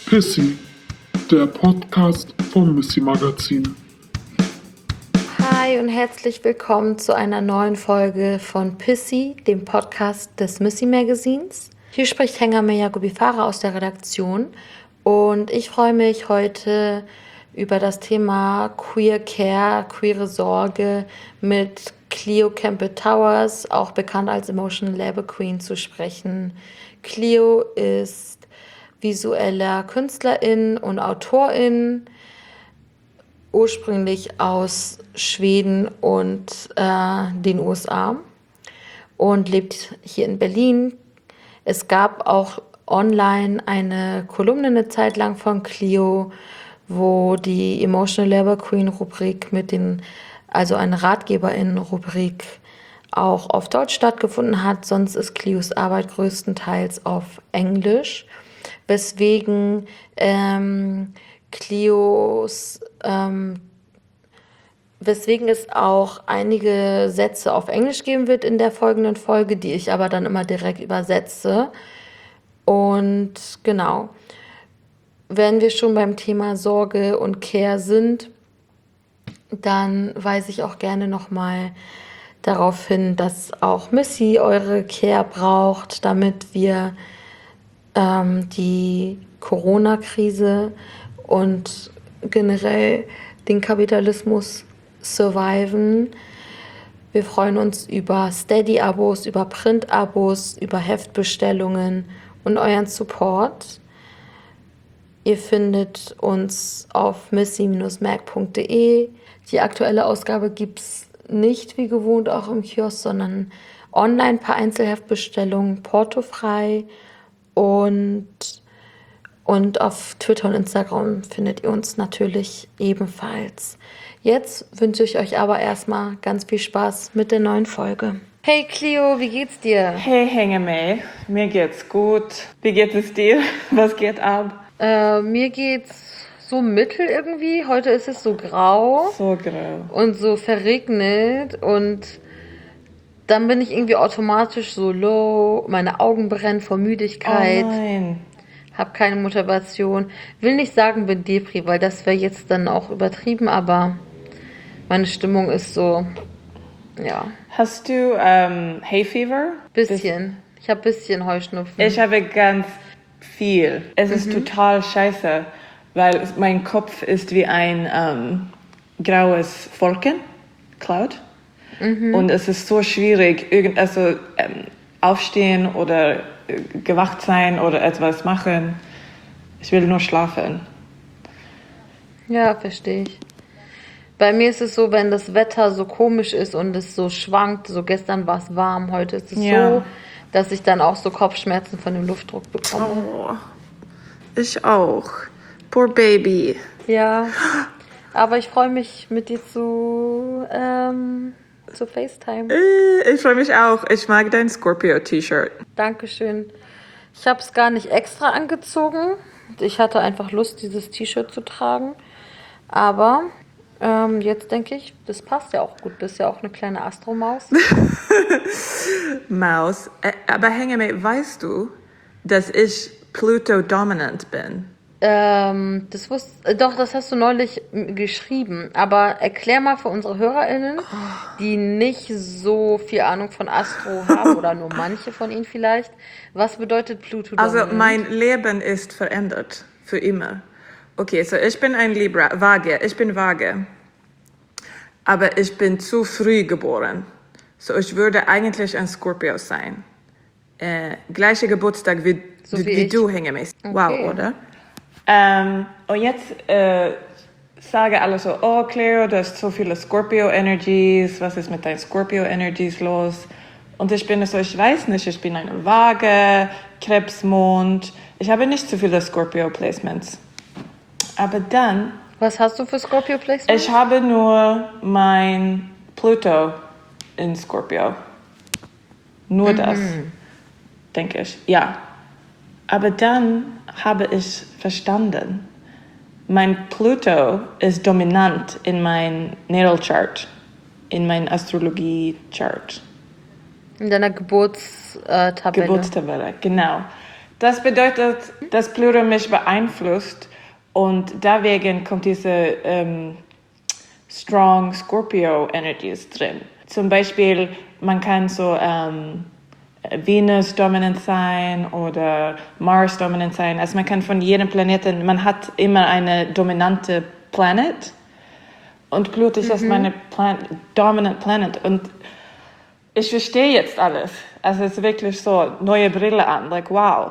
Pissy, der Podcast vom Missy Magazin. Hi und herzlich willkommen zu einer neuen Folge von Pissy, dem Podcast des Missy Magazins. Hier spricht Hengame Yacobi Farah aus der Redaktion und ich freue mich heute über das Thema Queer Care, queere Sorge mit Cleo Campbell-Towers, auch bekannt als Emotional Labor Queen, zu sprechen. Cleo ist visuelle Künstlerin und Autorin, ursprünglich aus Schweden und den USA und lebt hier in Berlin. Es gab auch online eine Kolumne eine Zeit lang von Cleo, wo die Emotional Labor Queen Rubrik also eine RatgeberInnen-Rubrik auch auf Deutsch stattgefunden hat. Sonst ist Cleos Arbeit größtenteils auf Englisch, weswegen weswegen es auch einige Sätze auf Englisch geben wird in der folgenden Folge, die ich aber dann immer direkt übersetze. Und genau, wenn wir schon beim Thema Sorge und Care sind, dann weise ich auch gerne nochmal darauf hin, dass auch Missy eure Care braucht, damit wir die Corona-Krise und generell den Kapitalismus surviven. Wir freuen uns über Steady-Abos, über Print-Abos, über Heftbestellungen und euren Support. Ihr findet uns auf missy-mag.de. Die aktuelle Ausgabe gibt es nicht wie gewohnt auch im Kiosk, sondern online per Einzelheftbestellung, portofrei. Und auf Twitter und Instagram findet ihr uns natürlich ebenfalls. Jetzt wünsche ich euch aber erstmal ganz viel Spaß mit der neuen Folge. Hey Cleo, wie geht's dir? Hey Hengame, mir geht's gut. Wie geht es dir? Was geht ab? Mir geht's so mittel irgendwie. Heute ist es so grau. So grau. Und so verregnet und dann bin ich irgendwie automatisch so low, meine Augen brennen vor Müdigkeit. Oh nein. Hab keine Motivation. Will nicht sagen, bin Depri, weil das wäre jetzt dann auch übertrieben, aber meine Stimmung ist so, ja. Hast du Hay Fever? Bisschen. Ich habe bisschen Heuschnupfen. Ich habe ganz viel. Es ist total scheiße, weil mein Kopf ist wie ein graues Wolken, Cloud. Und es ist so schwierig, aufstehen oder gewacht sein oder etwas machen. Ich will nur schlafen. Ja, verstehe ich. Bei mir ist es so, wenn das Wetter so komisch ist und es so schwankt, so gestern war es warm, heute ist es so, dass ich dann auch so Kopfschmerzen von dem Luftdruck bekomme. Oh, ich auch. Poor Baby. Ja, aber ich freue mich, mit dir zu FaceTime. Ich freue mich auch. Ich mag dein Scorpio-T-Shirt. Dankeschön. Ich habe es gar nicht extra angezogen. Ich hatte einfach Lust, dieses T-Shirt zu tragen. Aber jetzt denke ich, das passt ja auch gut. Du bist ja auch eine kleine Astromaus. Maus. Aber Hengame, weißt du, dass ich Pluto-dominant bin? Das hast du neulich geschrieben. Aber erklär mal für unsere HörerInnen, die nicht so viel Ahnung von Astro haben, oder nur manche von ihnen vielleicht, was bedeutet Pluto dominant? Also mein Leben ist verändert. Für immer. Okay, so ich bin ein Libra, Waage. Ich bin Waage. Aber ich bin zu früh geboren. So ich würde eigentlich ein Scorpio sein. Gleicher Geburtstag wie du, Hengame. Okay. Wow, oder? Und jetzt sage alle so, oh Cleo, du hast so viele Scorpio-Energies, was ist mit deinen Scorpio-Energies los? Und ich bin so, ich weiß nicht, ich bin eine Waage, Krebsmond, ich habe nicht so viele Scorpio-Placements. Aber dann... Was hast du für Scorpio-Placements? Ich habe nur mein Pluto in Scorpio. Nur das, denke ich, ja. Aber dann habe ich verstanden, mein Pluto ist dominant in mein Natal Chart, in mein Astrologie Chart. In deiner Geburtstabelle. Geburtstabelle, genau. Das bedeutet, dass Pluto mich beeinflusst und deswegen kommt diese strong Scorpio Energies drin. Zum Beispiel, man kann so Venus dominant sein oder Mars dominant sein. Also man kann von jedem Planeten, man hat immer eine dominante Planet und Pluto ist meine dominant Planet und ich verstehe jetzt alles. Also es ist wirklich so, neue Brille an, like wow.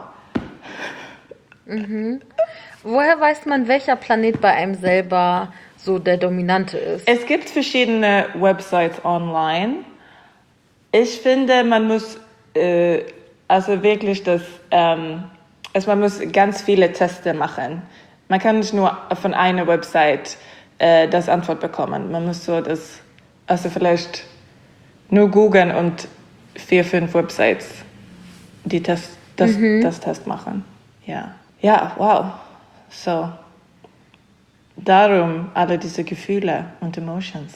Woher weiß man, welcher Planet bei einem selber so der dominante ist? Es gibt verschiedene Websites online. Ich finde, man muss also wirklich man muss ganz viele Tests machen. Man kann nicht nur von einer Website das Antwort bekommen. Man muss so also vielleicht nur googeln und 4, 5 Websites, die das Test machen. Ja, wow. So, darum alle diese Gefühle und Emotions.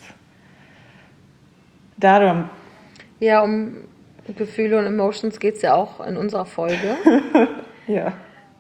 Darum. Ja, um Gefühle und Emotions geht es ja auch in unserer Folge. Ja.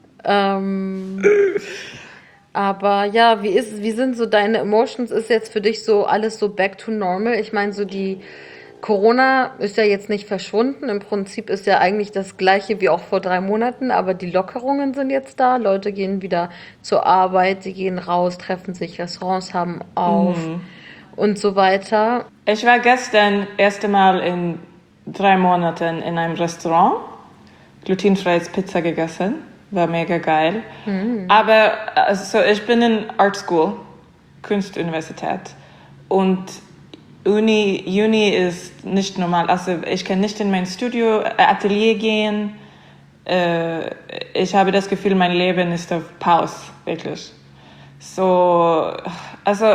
Aber ja, wie sind so deine Emotions? Ist jetzt für dich so alles so back to normal? Ich meine, so die Corona ist ja jetzt nicht verschwunden. Im Prinzip ist ja eigentlich das Gleiche wie auch vor 3 Monaten, aber die Lockerungen sind jetzt da. Leute gehen wieder zur Arbeit, sie gehen raus, treffen sich, Restaurants haben auf und so weiter. Ich war gestern erste Mal in 3 Monaten in einem Restaurant, glutenfreies Pizza gegessen, war mega geil. Aber also ich bin in Art School, Kunstuniversität und Uni ist nicht normal. Also ich kann nicht in mein Atelier gehen. Ich habe das Gefühl, mein Leben ist auf Pause, wirklich. So, also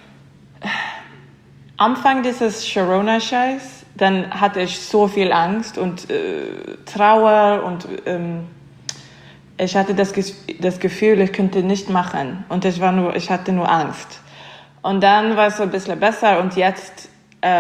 Anfang dieses Corona-Scheiß, dann hatte ich so viel Angst und Trauer und ich hatte das Gefühl, ich könnte nicht machen und ich hatte nur Angst. Und dann war es so ein bisschen besser und jetzt,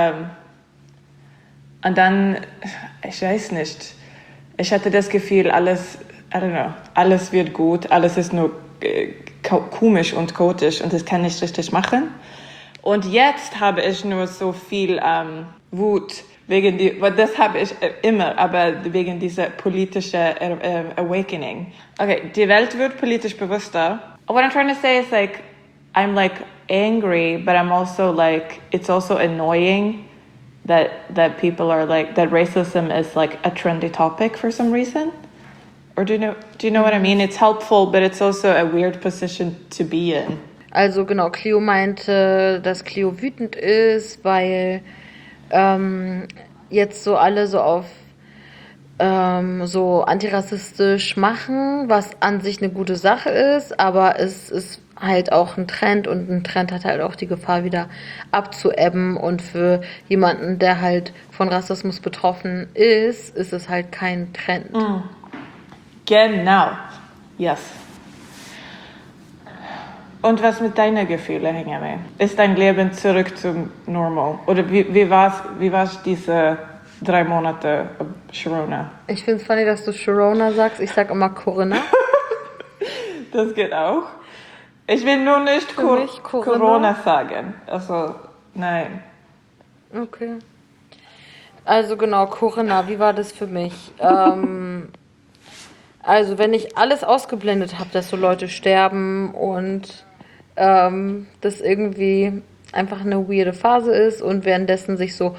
und dann, ich weiß nicht, ich hatte das Gefühl, alles wird gut, alles ist nur komisch und chaotisch und das kann ich richtig machen. Und jetzt habe ich nur so viel Wut, das habe ich immer, aber wegen dieser politischen Awakening. Okay, die Welt wird politisch bewusster. What I'm trying to say is like, I'm like angry, but I'm also like, it's also annoying that people are like, that racism is like a trendy topic for some reason. Or do you know what I mean? It's helpful, but it's also a weird position to be in. Also genau, Cleo meinte, dass Cleo wütend ist, weil jetzt so alle so auf so antirassistisch machen, was an sich eine gute Sache ist, aber es ist halt auch ein Trend und ein Trend hat halt auch die Gefahr wieder abzuebben und für jemanden, der halt von Rassismus betroffen ist, ist es halt kein Trend. Genau, yes. Und was mit deinen Gefühlen, Hengame? Ist dein Leben zurück zum Normal? Oder wie war's diese 3 Monate Corona? Ich finde es funny, dass du Corona sagst. Ich sag immer Corinna. Das geht auch. Ich will nur nicht Corona sagen. Also, nein. Okay. Also genau, Corinna, wie war das für mich? Also wenn ich alles ausgeblendet habe, dass so Leute sterben und das irgendwie einfach eine weirde Phase ist und währenddessen sich so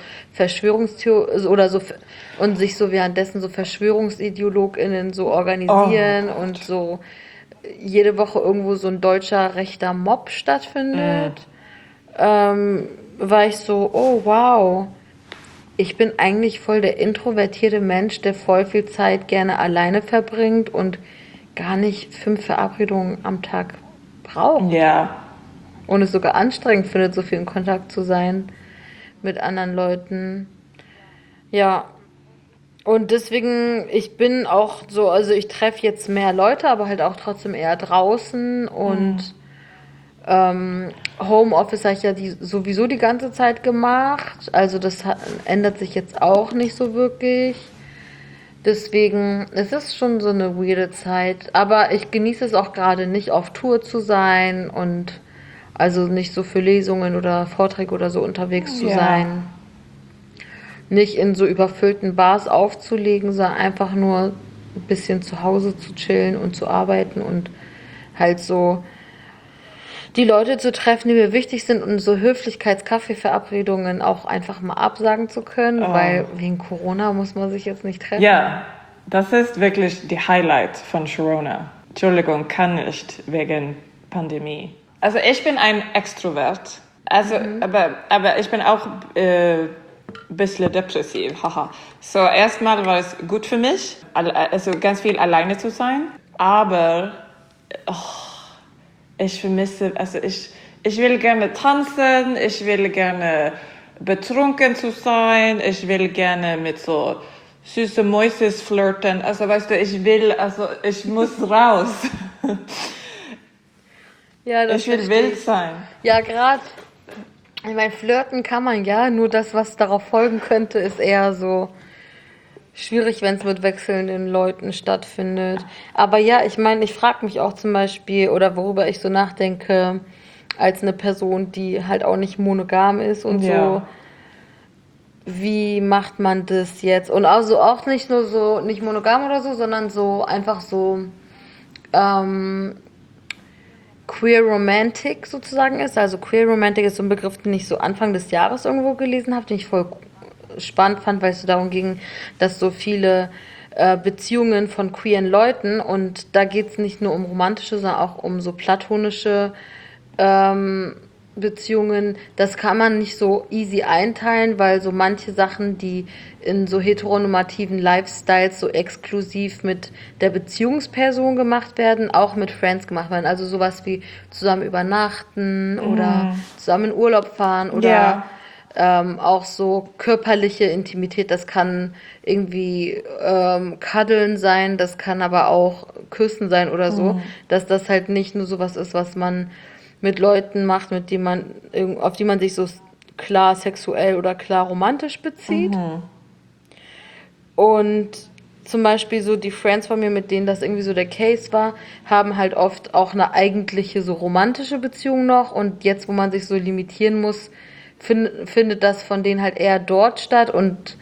währenddessen so VerschwörungsideologInnen so organisieren und so jede Woche irgendwo so ein deutscher rechter Mob stattfindet, war ich so, oh wow, ich bin eigentlich voll der introvertierte Mensch, der voll viel Zeit gerne alleine verbringt und gar nicht 5 Verabredungen am Tag braucht. Ja. Und es sogar anstrengend findet, so viel in Kontakt zu sein mit anderen Leuten. Ja. Und deswegen, ich bin auch so, also ich treffe jetzt mehr Leute, aber halt auch trotzdem eher draußen und Homeoffice habe ich ja sowieso die ganze Zeit gemacht. Also das ändert sich jetzt auch nicht so wirklich. Deswegen, es ist schon so eine weirde Zeit, aber ich genieße es auch gerade nicht auf Tour zu sein und also nicht so für Lesungen oder Vorträge oder so unterwegs zu Ja. sein. Nicht in so überfüllten Bars aufzulegen, sondern einfach nur ein bisschen zu Hause zu chillen und zu arbeiten und halt so die Leute zu treffen, die mir wichtig sind und so Höflichkeits-Kaffee-Verabredungen auch einfach mal absagen zu können, weil wegen Corona muss man sich jetzt nicht treffen. Ja, das ist wirklich die Highlight von Sharona. Entschuldigung, kann nicht wegen Pandemie. Also ich bin ein Extrovert. Also, aber ich bin auch bisschen depressiv. Haha. So, erstmal war es gut für mich, also ganz viel alleine zu sein. Aber ich vermisse, also ich will gerne tanzen, ich will gerne betrunken zu sein, ich will gerne mit so süße Mäuses flirten. Also weißt du, ich muss raus. Ja, das Ich will verstehe wild ich. sein. Ja, gerade, ich meine, flirten kann man ja, nur das, was darauf folgen könnte, ist eher so schwierig, wenn es mit wechselnden Leuten stattfindet. Aber ja, ich meine, ich frage mich auch zum Beispiel, oder worüber ich so nachdenke, als eine Person, die halt auch nicht monogam ist und so, Ja. wie macht man das jetzt? Und also auch nicht nur so, nicht monogam oder so, sondern so einfach so Queer Romantic sozusagen ist. Also Queer Romantic ist so ein Begriff, den ich so Anfang des Jahres irgendwo gelesen habe, den ich voll spannend fand, weil es so darum ging, dass so viele Beziehungen von queeren Leuten, und da geht es nicht nur um romantische, sondern auch um so platonische Beziehungen, das kann man nicht so easy einteilen, weil so manche Sachen, die in so heteronormativen Lifestyles so exklusiv mit der Beziehungsperson gemacht werden, auch mit Friends gemacht werden. Also sowas wie zusammen übernachten oder zusammen in Urlaub fahren oder auch so körperliche Intimität. Das kann irgendwie Kaddeln sein, das kann aber auch Küssen sein oder so, dass das halt nicht nur sowas ist, was man mit Leuten macht, mit denen man, auf die man sich so klar sexuell oder klar romantisch bezieht. Und zum Beispiel so die Friends von mir, mit denen das irgendwie so der Case war, haben halt oft auch eine eigentliche so romantische Beziehung noch. Und jetzt, wo man sich so limitieren muss, findet das von denen halt eher dort statt. Und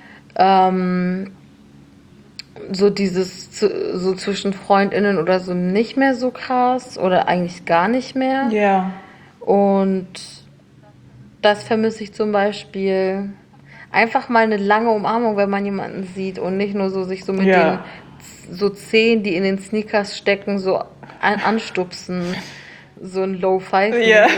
so dieses so zwischen FreundInnen oder so nicht mehr so krass oder eigentlich gar nicht mehr. Ja. Und das vermisse ich zum Beispiel. Einfach mal eine lange Umarmung, wenn man jemanden sieht und nicht nur so sich so mit Ja. den so Zehen, die in den Sneakers stecken, so anstupsen. So ein Low Five. Ja.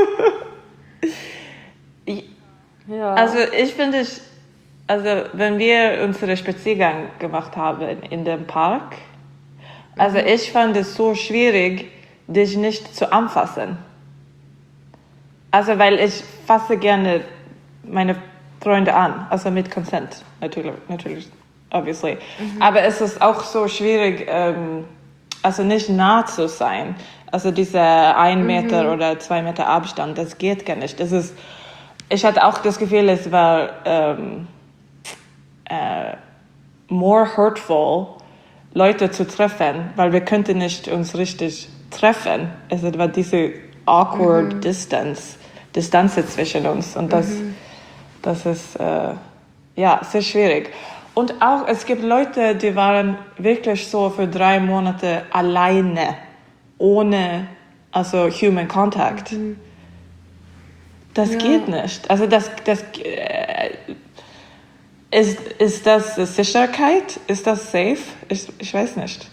Ja. Also ich finde, also wenn wir unseren Spaziergang gemacht haben in dem Park, also ich fand es so schwierig, dich nicht zu anfassen. Also weil ich fasse gerne meine Freunde an, also mit Consent, natürlich, obviously. Aber es ist auch so schwierig, also nicht nah zu sein. Also dieser 1 Meter oder 2 Meter Abstand, das geht gar nicht. Ich hatte auch das Gefühl, es war more hurtful, Leute zu treffen, weil wir könnten nicht uns richtig treffen. Es war diese awkward Distanz zwischen uns, und das ist sehr schwierig. Und auch, es gibt Leute, die waren wirklich so für 3 Monate alleine, ohne Human Contact. Das geht nicht. Also ist das Sicherheit? Ist das safe? Ich weiß nicht.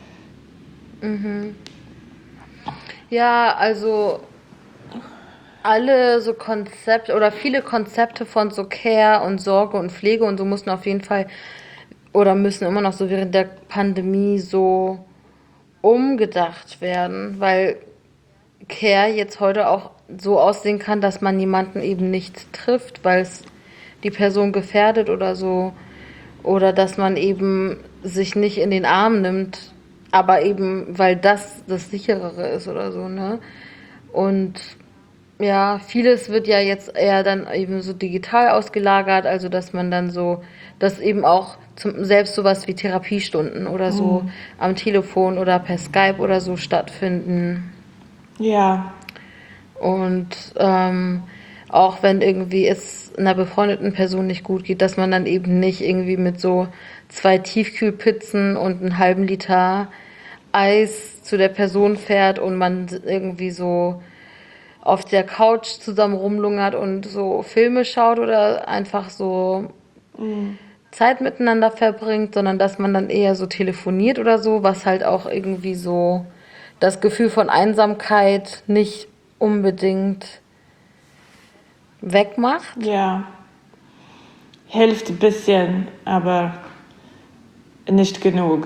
Ja, also alle so Konzepte oder viele Konzepte von so Care und Sorge und Pflege und so mussten auf jeden Fall oder müssen immer noch so während der Pandemie so umgedacht werden, weil Care jetzt heute auch so aussehen kann, dass man jemanden eben nicht trifft, weil es die Person gefährdet oder so, oder dass man eben sich nicht in den Arm nimmt, aber eben weil das Sicherere ist oder so, ne? Und Ja, vieles wird ja jetzt eher dann eben so digital ausgelagert, also dass man dann so, dass eben auch selbst sowas wie Therapiestunden oder so am Telefon oder per Skype oder so stattfinden. Ja, Und auch wenn irgendwie es einer befreundeten Person nicht gut geht, dass man dann eben nicht irgendwie mit so 2 Tiefkühlpizzen und einem halben Liter Eis zu der Person fährt und man irgendwie so auf der Couch zusammen rumlungert und so Filme schaut oder einfach so Zeit miteinander verbringt, sondern dass man dann eher so telefoniert oder so, was halt auch irgendwie so das Gefühl von Einsamkeit nicht unbedingt wegmacht. ja. Hilft ein bisschen, aber nicht genug.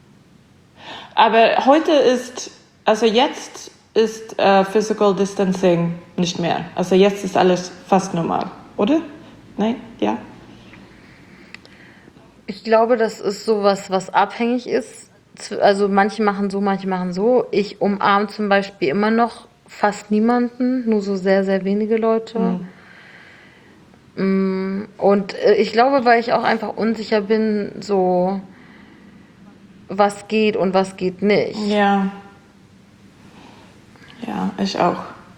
Aber heute also jetzt ist Physical Distancing nicht mehr. Also jetzt ist alles fast normal, oder? Nein? Ja? Ich glaube, das ist sowas, was abhängig ist. Also manche machen so, manche machen so. Ich umarme zum Beispiel immer noch fast niemanden, nur so sehr, sehr wenige Leute. Und ich glaube, weil ich auch einfach unsicher bin, so was geht und was geht nicht. Ja. Ja, ich auch.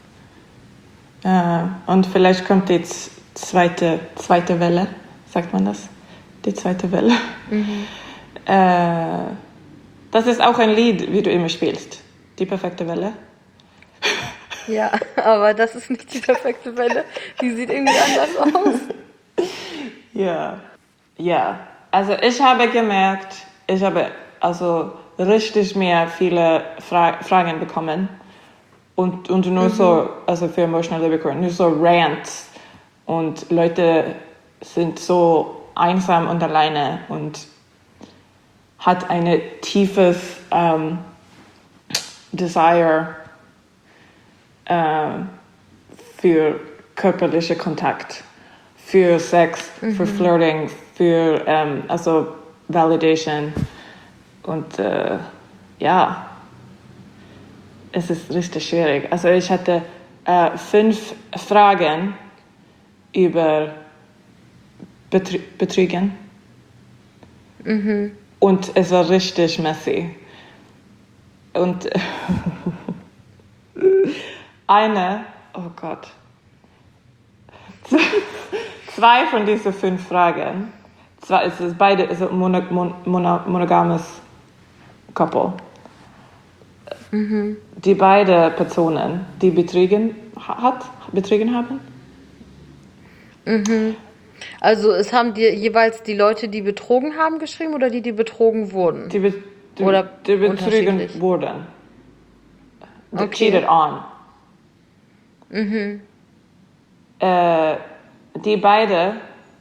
Und vielleicht kommt die zweite Welle, sagt man das? Die zweite Welle. Das ist auch ein Lied, wie du immer spielst. Die perfekte Welle. Ja, aber das ist nicht die perfekte Welle. Die sieht irgendwie anders aus. Ja. Ja. Also ich habe gemerkt, ich habe also richtig mehr viele Fragen bekommen. Und nur so, also für Emotional Liberty, nur so Rants. Und Leute sind so einsam und alleine und hat ein tiefes Desire für körperliche Kontakt, für Sex, für Flirting, für also Validation. Und ja, es ist richtig schwierig. Also ich hatte 5 Fragen über Betrügen. Und es war richtig messy. Und oh Gott. 2 von diesen 5 Fragen, zwar ist es beide ist ein monogames Couple. Die beide Personen, die betriegen haben. Also es haben dir jeweils die Leute, die betrogen haben, geschrieben oder die betrogen wurden? Die Oder betriegen unterschiedlich? wurden. Okay. Cheated on. Die beide,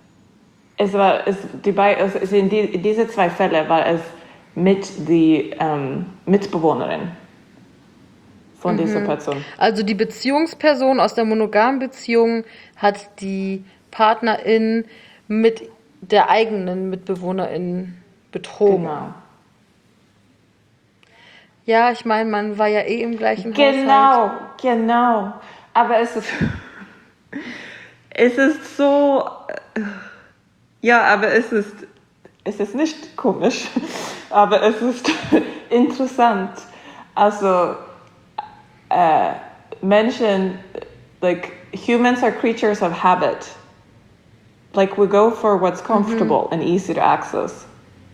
in diese 2 Fälle war es mit die Mitbewohnerin von dieser Person. Also die Beziehungsperson aus der monogamen Beziehung hat die Partnerin mit der eigenen Mitbewohnerin betrogen. Genau. Ja, ich meine, man war ja eh im gleichen Haushalt. Genau. Aber es ist so, ja, aber es ist nicht komisch, aber es ist interessant. Also, Menschen, like, humans are creatures of habit. Like, we go for what's comfortable and easy to access.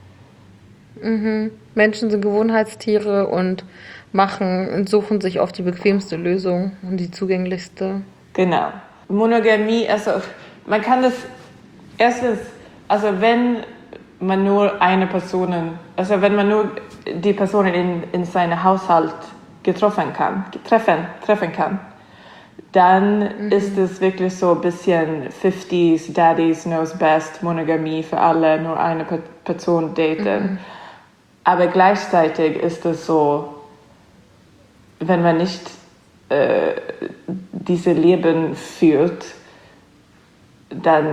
Menschen sind Gewohnheitstiere und suchen sich oft die bequemste Lösung und die zugänglichste. Genau. Monogamie, also man kann das erstens, also wenn man nur wenn man nur die Personen in seinem Haushalt treffen kann, dann ist es wirklich so ein bisschen 50s, Daddies knows best, Monogamie für alle, nur eine Person daten. Aber gleichzeitig ist es so, wenn man nicht diese Leben führt, dann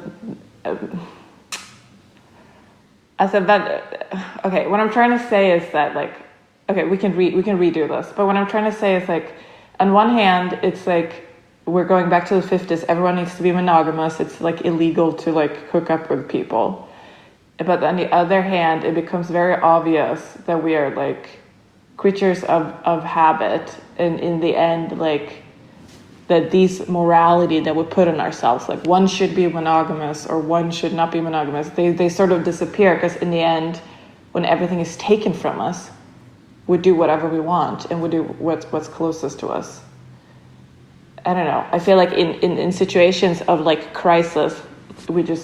okay, what I'm trying to say is that, like, okay, we can redo this, but what I'm trying to say is, like, on one hand, it's like we're going back to the 50s. Everyone needs to be monogamous. It's like illegal to like hook up with people. But on the other hand, it becomes very obvious that we are like creatures of habit, and in the end, like that these morality that we put on ourselves, like one should be monogamous or one should not be monogamous, they sort of disappear, because in the end, when everything is taken from us, we do whatever we want and we do what's closest to us. I don't know. I feel like in situations of like crisis, we just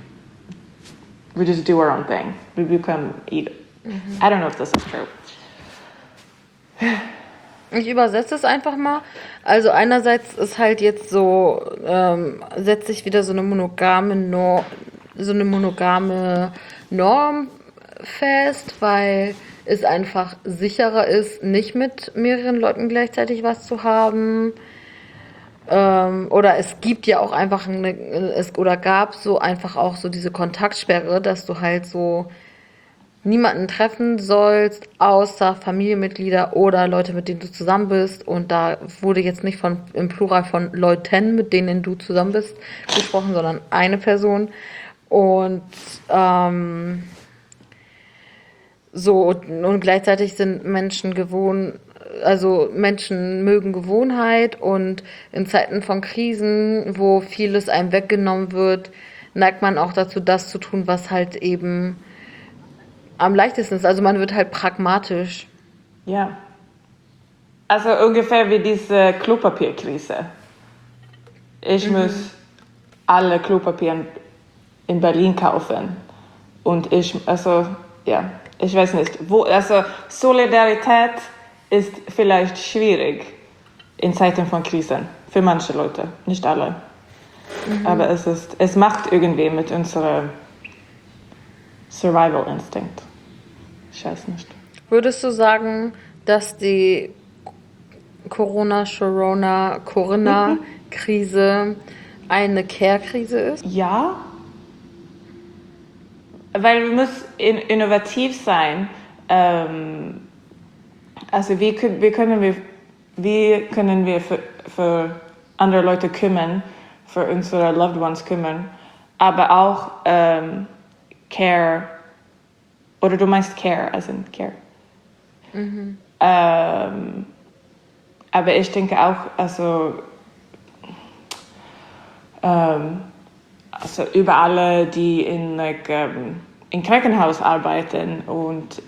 do our own thing. We become ego. I don't know if this is true. Ich übersetze es einfach mal. Also einerseits ist halt jetzt so, setzt sich wieder so eine monogame Norm fest, weil es einfach sicherer ist, nicht mit mehreren Leuten gleichzeitig was zu haben. Oder es gibt ja auch einfach gab so einfach auch so diese Kontaktsperre, dass du halt so niemanden treffen sollst, außer Familienmitglieder oder Leute, mit denen du zusammen bist. Und da wurde jetzt nicht im Plural von Leuten, mit denen du zusammen bist, gesprochen, sondern eine Person. Und und gleichzeitig sind Menschen Menschen mögen Gewohnheit, und in Zeiten von Krisen, wo vieles einem weggenommen wird, neigt man auch dazu, das zu tun, was halt eben am leichtesten ist. Also man wird halt pragmatisch. Ja. Also ungefähr wie diese Klopapierkrise. Ich muss alle Klopapier in Berlin kaufen. Und ich weiß nicht. Solidarität ist vielleicht schwierig in Zeiten von Krisen. Für manche Leute, nicht alle. Aber es macht irgendwie mit unserem Survival Instinct. Ich weiß nicht. Würdest du sagen, dass die Corona-Krise eine Care-Krise ist? Ja. Weil wir müssen innovativ sein. Also wie können wir für andere Leute kümmern, für unsere Loved Ones kümmern, aber auch Care, oder du meinst Care, also Care. Aber ich denke auch, also über alle, die in Krankenhaus arbeiten, und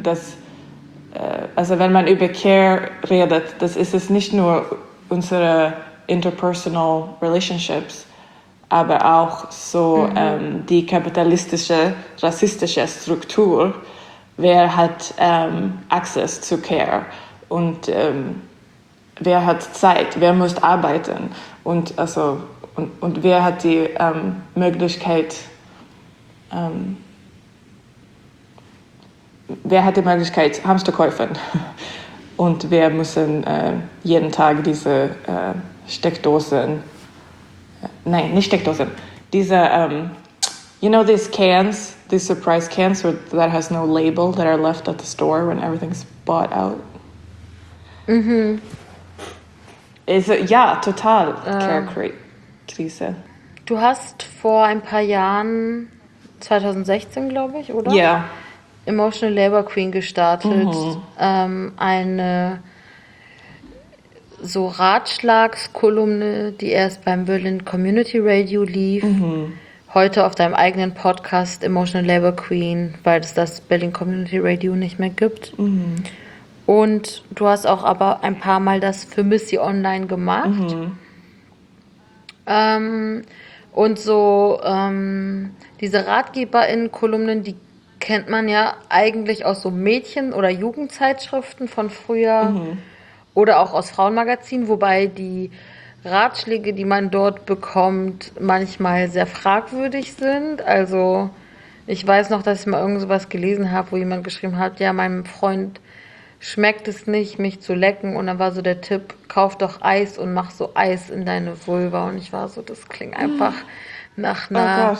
also wenn man über Care redet, das ist es nicht nur unsere interpersonal relationships, aber auch so die kapitalistische, rassistische Struktur. Wer hat Access zu Care, und wer hat Zeit, wer muss arbeiten, und wer hat die Möglichkeit, Hamster zu kaufen, und wir müssen jeden Tag diese Steckdosen, nein, nicht Steckdosen, diese, these cans, these surprise cans that has no label, that are left at the store when everything's bought out. Ja, total Care-Krise. Du hast vor ein paar Jahren, 2016 glaube ich, oder? Ja. Emotional Labor Queen gestartet. Eine so Ratschlagskolumne, die erst beim Berlin Community Radio lief. Heute auf deinem eigenen Podcast Emotional Labor Queen, weil es das Berlin Community Radio nicht mehr gibt. Und du hast auch aber ein paar Mal das für Missy Online gemacht. Und so diese RatgeberInnen-Kolumnen, die kennt man ja eigentlich aus so Mädchen- oder Jugendzeitschriften von früher oder auch aus Frauenmagazinen, wobei die Ratschläge, die man dort bekommt, manchmal sehr fragwürdig sind. Also ich weiß noch, dass ich mal irgend sowas gelesen habe, wo jemand geschrieben hat, ja, meinem Freund schmeckt es nicht, mich zu lecken. Und dann war so der Tipp, kauf doch Eis und mach so Eis in deine Vulva. Und ich war so, das klingt einfach nach einer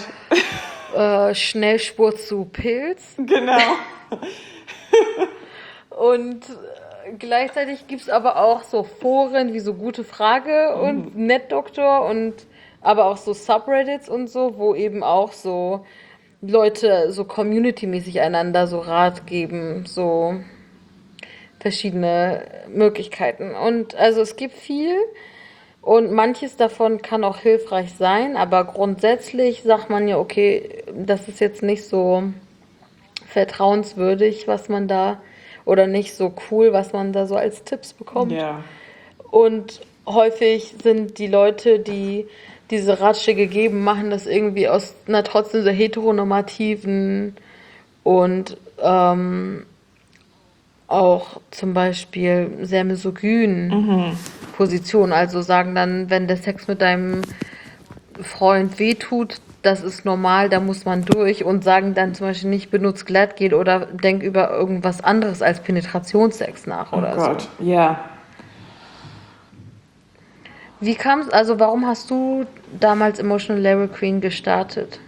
Schnellspur zu Pilz. Genau. Und gleichzeitig gibt es aber auch so Foren wie so Gute Frage und NetDoktor und aber auch so Subreddits und so, wo eben auch so Leute so community-mäßig einander so Rat geben, so verschiedene Möglichkeiten. Und also es gibt viel und manches davon kann auch hilfreich sein, aber grundsätzlich sagt man ja, okay, das ist jetzt nicht so vertrauenswürdig, was man da, oder nicht so cool, was man da so als Tipps bekommt. Ja. Und häufig sind die Leute, die diese Ratschläge geben, machen das irgendwie aus einer trotzdem so heteronormativen und auch zum Beispiel sehr misogynen Position. Also sagen dann, wenn der Sex mit deinem Freund wehtut, das ist normal, da muss man durch, und sagen dann zum Beispiel nicht, benutzt Gleitgel oder denk über irgendwas anderes als Penetrationssex nach Oh oder Gott, so. ja. Wie kam es, also warum hast du damals Emotional Labor Queen gestartet?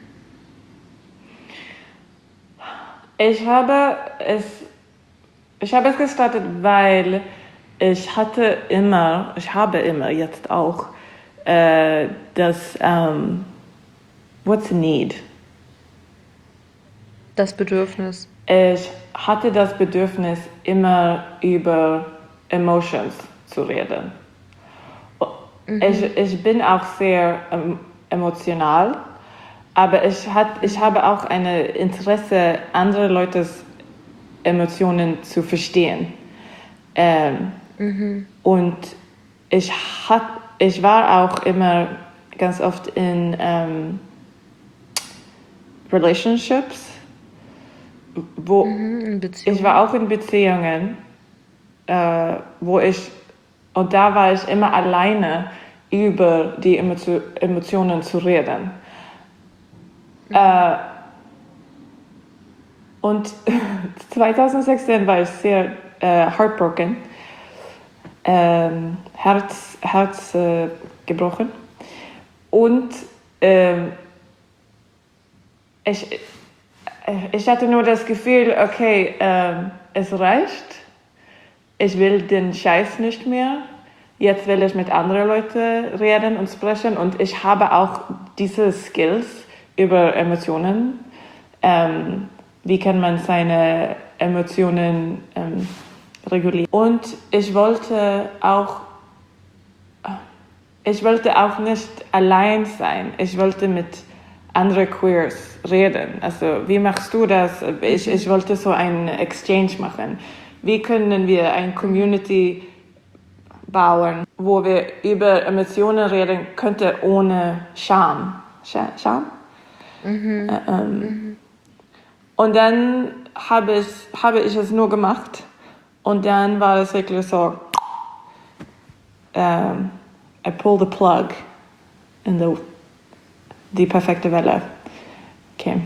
Ich habe es gestartet, weil ich habe immer jetzt auch das what's the need? Das Bedürfnis. Ich hatte das Bedürfnis, immer über Emotions zu reden. Ich bin auch sehr emotional, aber ich habe auch ein Interesse, andere Leutes Emotionen zu verstehen. Und ich war auch immer ganz oft in Relationships, wo In Beziehung. ich war auch in Beziehungen, und da war ich immer alleine über die Emotionen zu reden. Und 2016 war ich sehr heartbroken, Herz gebrochen. Und ich hatte nur das Gefühl, okay, es reicht. Ich will den Scheiß nicht mehr. Jetzt will ich mit anderen Leuten reden und sprechen. Und ich habe auch diese Skills über Emotionen. Wie kann man seine Emotionen regulieren? Und ich wollte auch nicht allein sein. Ich wollte mit anderen Queers reden. Also, wie machst du das? Ich wollte so einen Exchange machen. Wie können wir eine Community bauen, wo wir über Emotionen reden könnten ohne Scham? Scham? Und dann habe ich es nur gemacht. Und dann war es wirklich so, I pull the plug and die perfekte Welle came.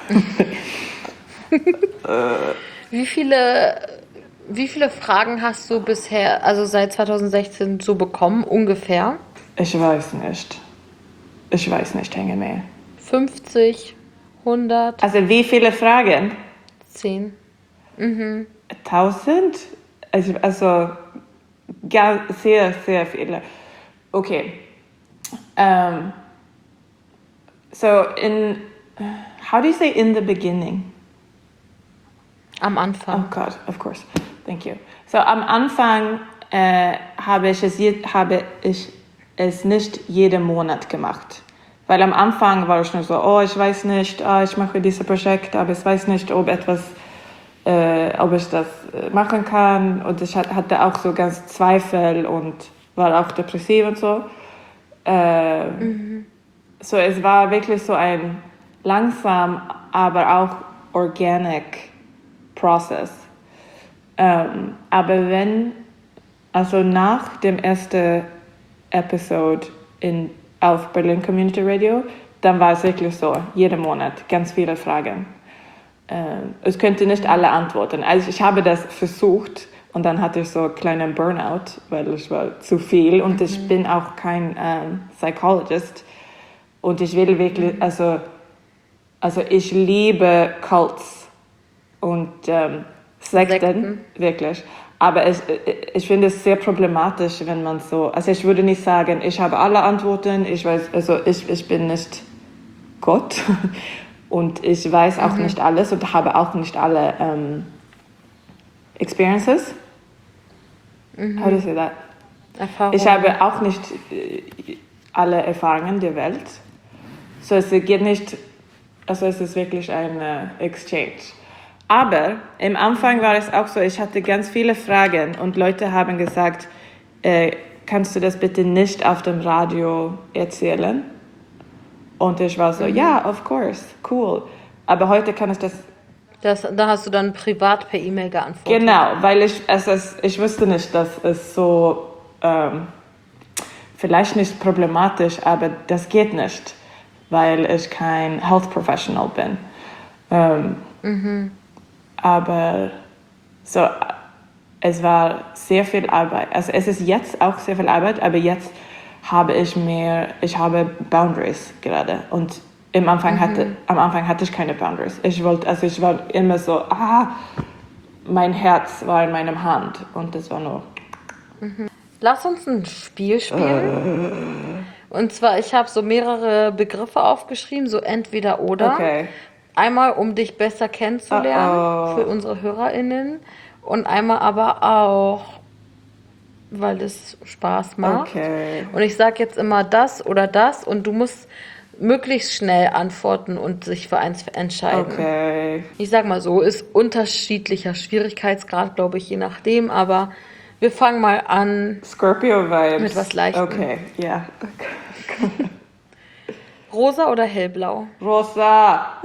Wie viele Fragen hast du bisher, also seit 2016 so bekommen, ungefähr? Ich weiß nicht, Hängemehl. 50, 100, Also wie viele Fragen? 10? 1000? Also sehr, sehr viele. Okay. So how do you say in the beginning? Am Anfang. Oh God, of course. Thank you. So am Anfang habe ich es nicht jeden Monat gemacht. Weil am Anfang war ich nur so, oh, ich weiß nicht, ich mache dieses Projekt, aber ich weiß nicht, ob ich das machen kann. Und ich hatte auch so ganz Zweifel und war auch depressiv und so. So es war wirklich so ein langsam, aber auch organic Process. Aber also nach dem ersten Episode auf Berlin Community Radio, dann war es wirklich so, jeden Monat ganz viele Fragen. Ich könnte nicht alle antworten. Also ich habe das versucht und dann hatte ich so einen kleinen Burnout, weil es war zu viel und ich bin auch kein Psychologist und ich will wirklich, also ich liebe Cults und Sekten, wirklich. Aber ich finde es sehr problematisch, wenn man so, also ich würde nicht sagen, ich habe alle Antworten, ich weiß, also ich bin nicht Gott und ich weiß auch nicht alles und habe auch nicht alle Experiences. How do you say that? Erfahrung. Ich habe auch nicht alle Erfahrungen der Welt. So es geht nicht, also es ist wirklich ein Exchange. Aber im Anfang war es auch so, ich hatte ganz viele Fragen und Leute haben gesagt, kannst du das bitte nicht auf dem Radio erzählen? Und ich war so, ja, of course, cool. Aber heute kann ich das... Da hast du dann privat per E-Mail geantwortet. Genau, weil ich wusste nicht, dass es so, vielleicht nicht problematisch, aber das geht nicht, weil ich kein Health Professional bin. Aber so, es war sehr viel Arbeit. Also es ist jetzt auch sehr viel Arbeit, aber jetzt habe ich habe Boundaries gerade. Und am Anfang hatte ich keine Boundaries. Ich war immer so, mein Herz war in meiner Hand und das war nur... Lass uns ein Spiel spielen. Und zwar, ich habe so mehrere Begriffe aufgeschrieben, so entweder oder. Okay. Einmal, um dich besser kennenzulernen für unsere HörerInnen und einmal aber auch, weil es Spaß macht. Okay. Und ich sage jetzt immer das oder das und du musst möglichst schnell antworten und sich für eins entscheiden. Okay. Ich sag mal so, ist unterschiedlicher Schwierigkeitsgrad, glaube ich, je nachdem, aber wir fangen mal an. Scorpio-Vibes. Mit was Leichtem. Okay, ja. Okay. Rosa oder hellblau? Rosa.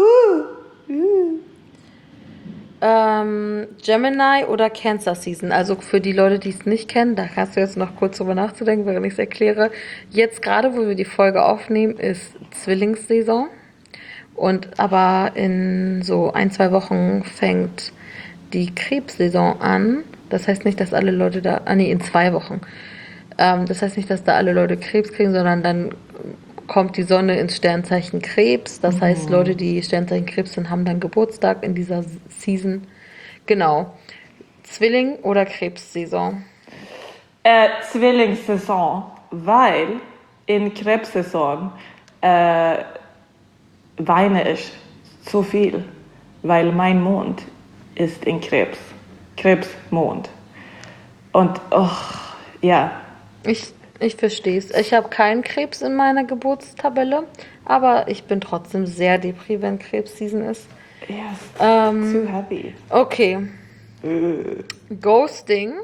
Gemini oder Cancer Season? Also für die Leute, die es nicht kennen, da hast du jetzt noch kurz drüber nachzudenken, während ich es erkläre. Jetzt gerade, wo wir die Folge aufnehmen, ist Zwillingssaison. Aber in so 1-2 Wochen fängt die Krebssaison an. Das heißt nicht, dass alle Leute in 2 Wochen. Das heißt nicht, dass da alle Leute Krebs kriegen, sondern dann kommt die Sonne ins Sternzeichen Krebs. Das heißt, Leute, die Sternzeichen Krebs sind, haben dann Geburtstag in dieser Season. Genau. Zwilling oder Krebssaison? Zwillingssaison, weil in Krebssaison weine ich so viel, weil mein Mond ist in Krebs. Krebsmond. Und, ja. Ich verstehe es. Ich habe keinen Krebs in meiner Geburtstabelle, aber ich bin trotzdem sehr deprimiert, wenn Krebsseason ist. Yes, too happy. Okay. Ghosting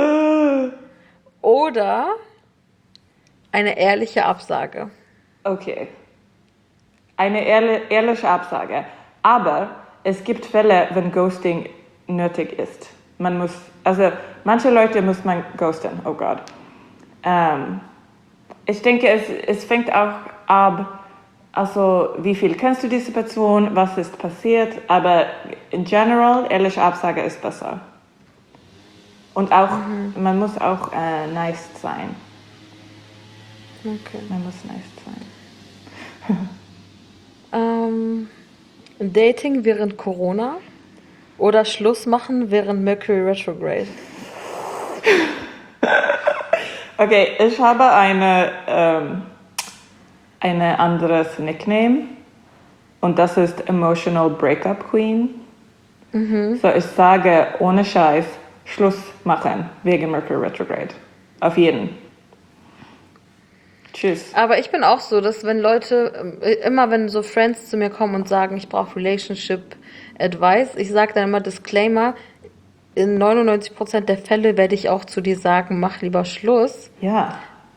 oder eine ehrliche Absage. Okay. Eine ehrliche Absage. Aber es gibt Fälle, wenn Ghosting nötig ist. Manche Leute muss man ghosten. Oh Gott. Ich denke, es fängt auch ab, also wie viel kennst du diese Person, was ist passiert, aber in general, ehrliche Absage ist besser. Und auch, man muss auch nice sein. Okay. Man muss nice sein. Dating während Corona oder Schluss machen während Mercury Retrograde? Okay, ich habe eine anderes Nickname und das ist Emotional Breakup Queen. So, ich sage ohne Scheiß Schluss machen wegen Mercury Retrograde. Auf jeden. Tschüss. Aber ich bin auch so, dass wenn Leute, immer wenn so Friends zu mir kommen und sagen, ich brauche Relationship Advice, ich sage dann immer Disclaimer, in 99% der Fälle werde ich auch zu dir sagen, mach lieber Schluss. Ja.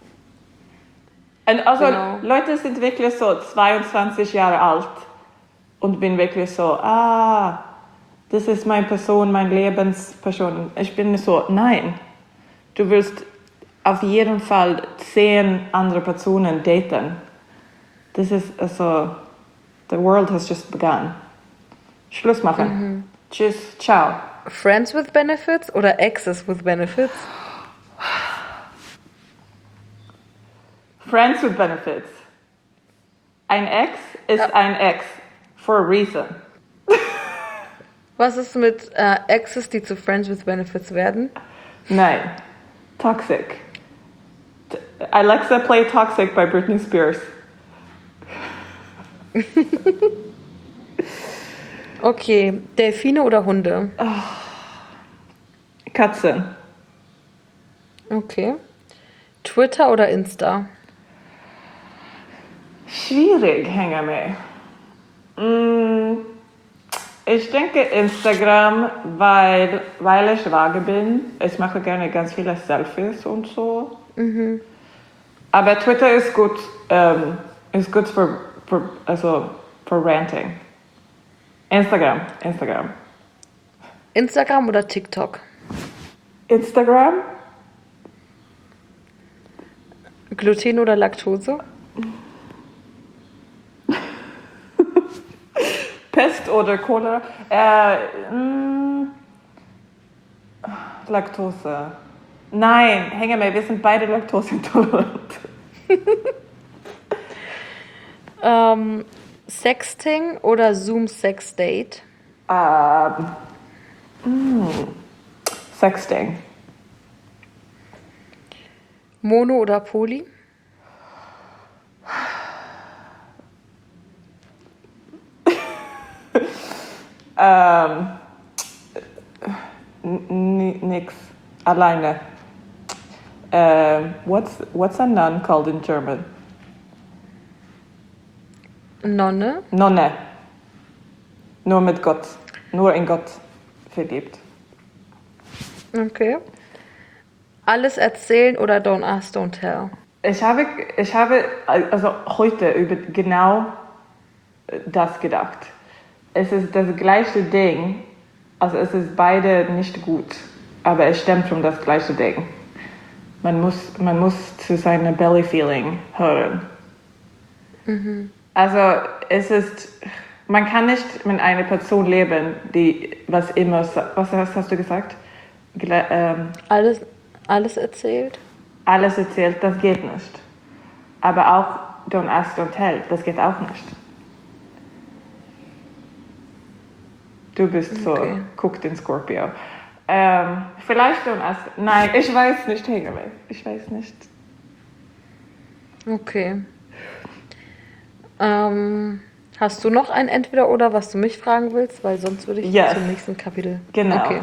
Und also Genau. Leute sind wirklich so 22 Jahre alt und bin wirklich so, das ist meine Person, meine Lebensperson. Ich bin so, nein, du willst auf jeden Fall 10 andere Personen daten. Das ist also, the world has just begun. Schluss machen. Tschüss, ciao. Friends with Benefits oder Exes with Benefits? Friends with Benefits. Ein Ex ist ein Ex. For a reason. Was ist mit Exes, die zu Friends with Benefits werden? Nein. Toxic. Alexa, play Toxic by Britney Spears. Okay, Delfine oder Hunde? Katzen. Okay. Twitter oder Insta? Schwierig, Hengame. Ich denke Instagram, weil ich vage bin. Ich mache gerne ganz viele Selfies und so. Aber Twitter ist gut für ranting. Instagram. Instagram oder TikTok? Instagram? Gluten oder Laktose? Pest oder Cholera? Laktose. Nein, Hengame, wir sind beide laktoseintolerant. Sexting oder Zoom-Sex-Date? Sexting. Mono oder Poly? Nix. Alleine. What's a nun called in German? Nonne? Nonne. Nur mit Gott. Nur in Gott verliebt. Okay. Alles erzählen oder don't ask, don't tell? Ich habe also heute über genau das gedacht. Es ist das gleiche Ding, also es ist beide nicht gut, aber es stammt von das gleiche Ding. Man muss zu seinem Belly-Feeling hören. Also man kann nicht mit einer Person leben, die was hast du gesagt? Alles erzählt? Alles erzählt, das geht nicht. Aber auch don't ask, don't tell, das geht auch nicht. Du bist so guckt in Scorpio. Vielleicht don't ask. Nein, ich weiß nicht, Hegel. Ich weiß nicht. Okay. Hast du noch ein Entweder-Oder, was du mich fragen willst? Weil sonst würde ich zum nächsten Kapitel. Genau. Okay.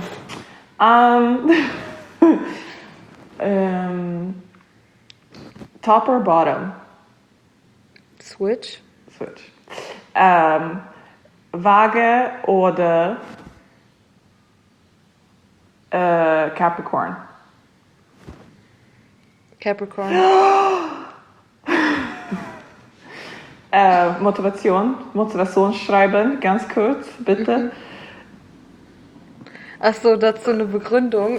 Top or bottom? Switch. Waage oder Capricorn? Capricorn. Motivation schreiben, ganz kurz, bitte. Achso, dazu eine Begründung.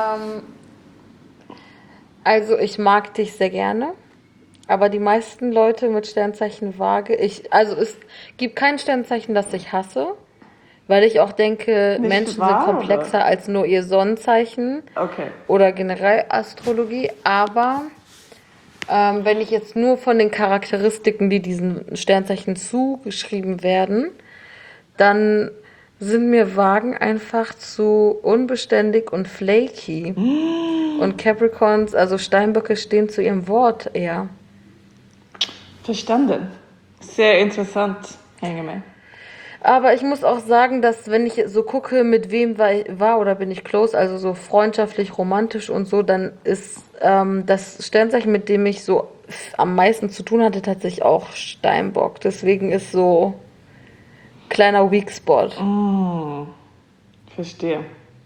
Also ich mag dich sehr gerne, aber die meisten Leute mit Sternzeichen Waage, es gibt kein Sternzeichen, das ich hasse, weil ich auch denke, Nicht Menschen wahr, sind komplexer oder? als nur ihr Sonnenzeichen Okay. oder generell Astrologie, aber wenn ich jetzt nur von den Charakteristiken, die diesen Sternzeichen zugeschrieben werden, dann sind mir Waagen einfach zu unbeständig und flaky. Und Capricorns, also Steinböcke, stehen zu ihrem Wort eher. Verstanden. Sehr interessant, Hengame. Aber ich muss auch sagen, dass wenn ich so gucke, mit wem war oder bin ich close, also so freundschaftlich, romantisch und so, dann ist das Sternzeichen, mit dem ich so am meisten zu tun hatte, tatsächlich auch Steinbock. Deswegen ist so kleiner Weak Spot. Verstehe.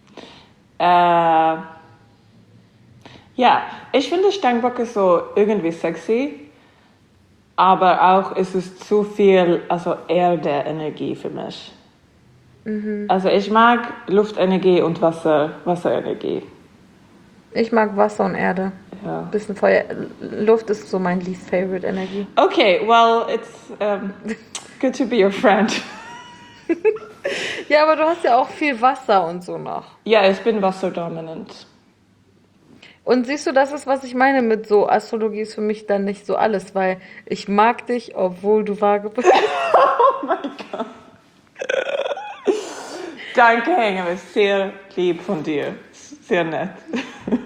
Ja, ich finde Steinbock ist so irgendwie sexy, aber auch ist es zu viel, also Erde-Energie für mich. Also ich mag Luftenergie und Wasserenergie. Ich mag Wasser und Erde. Ja. Bisschen Feuer. Luft ist so mein least favorite Energie. Okay, well, it's good to be your friend. Ja, aber du hast ja auch viel Wasser und so noch. Ja, ich bin wasserdominant. Und siehst du, das ist, was ich meine mit so, Astrologie ist für mich dann nicht so alles, weil ich mag dich, obwohl du vage bist. Oh mein Gott. Danke, Hengame, sehr lieb von dir. Sehr nett.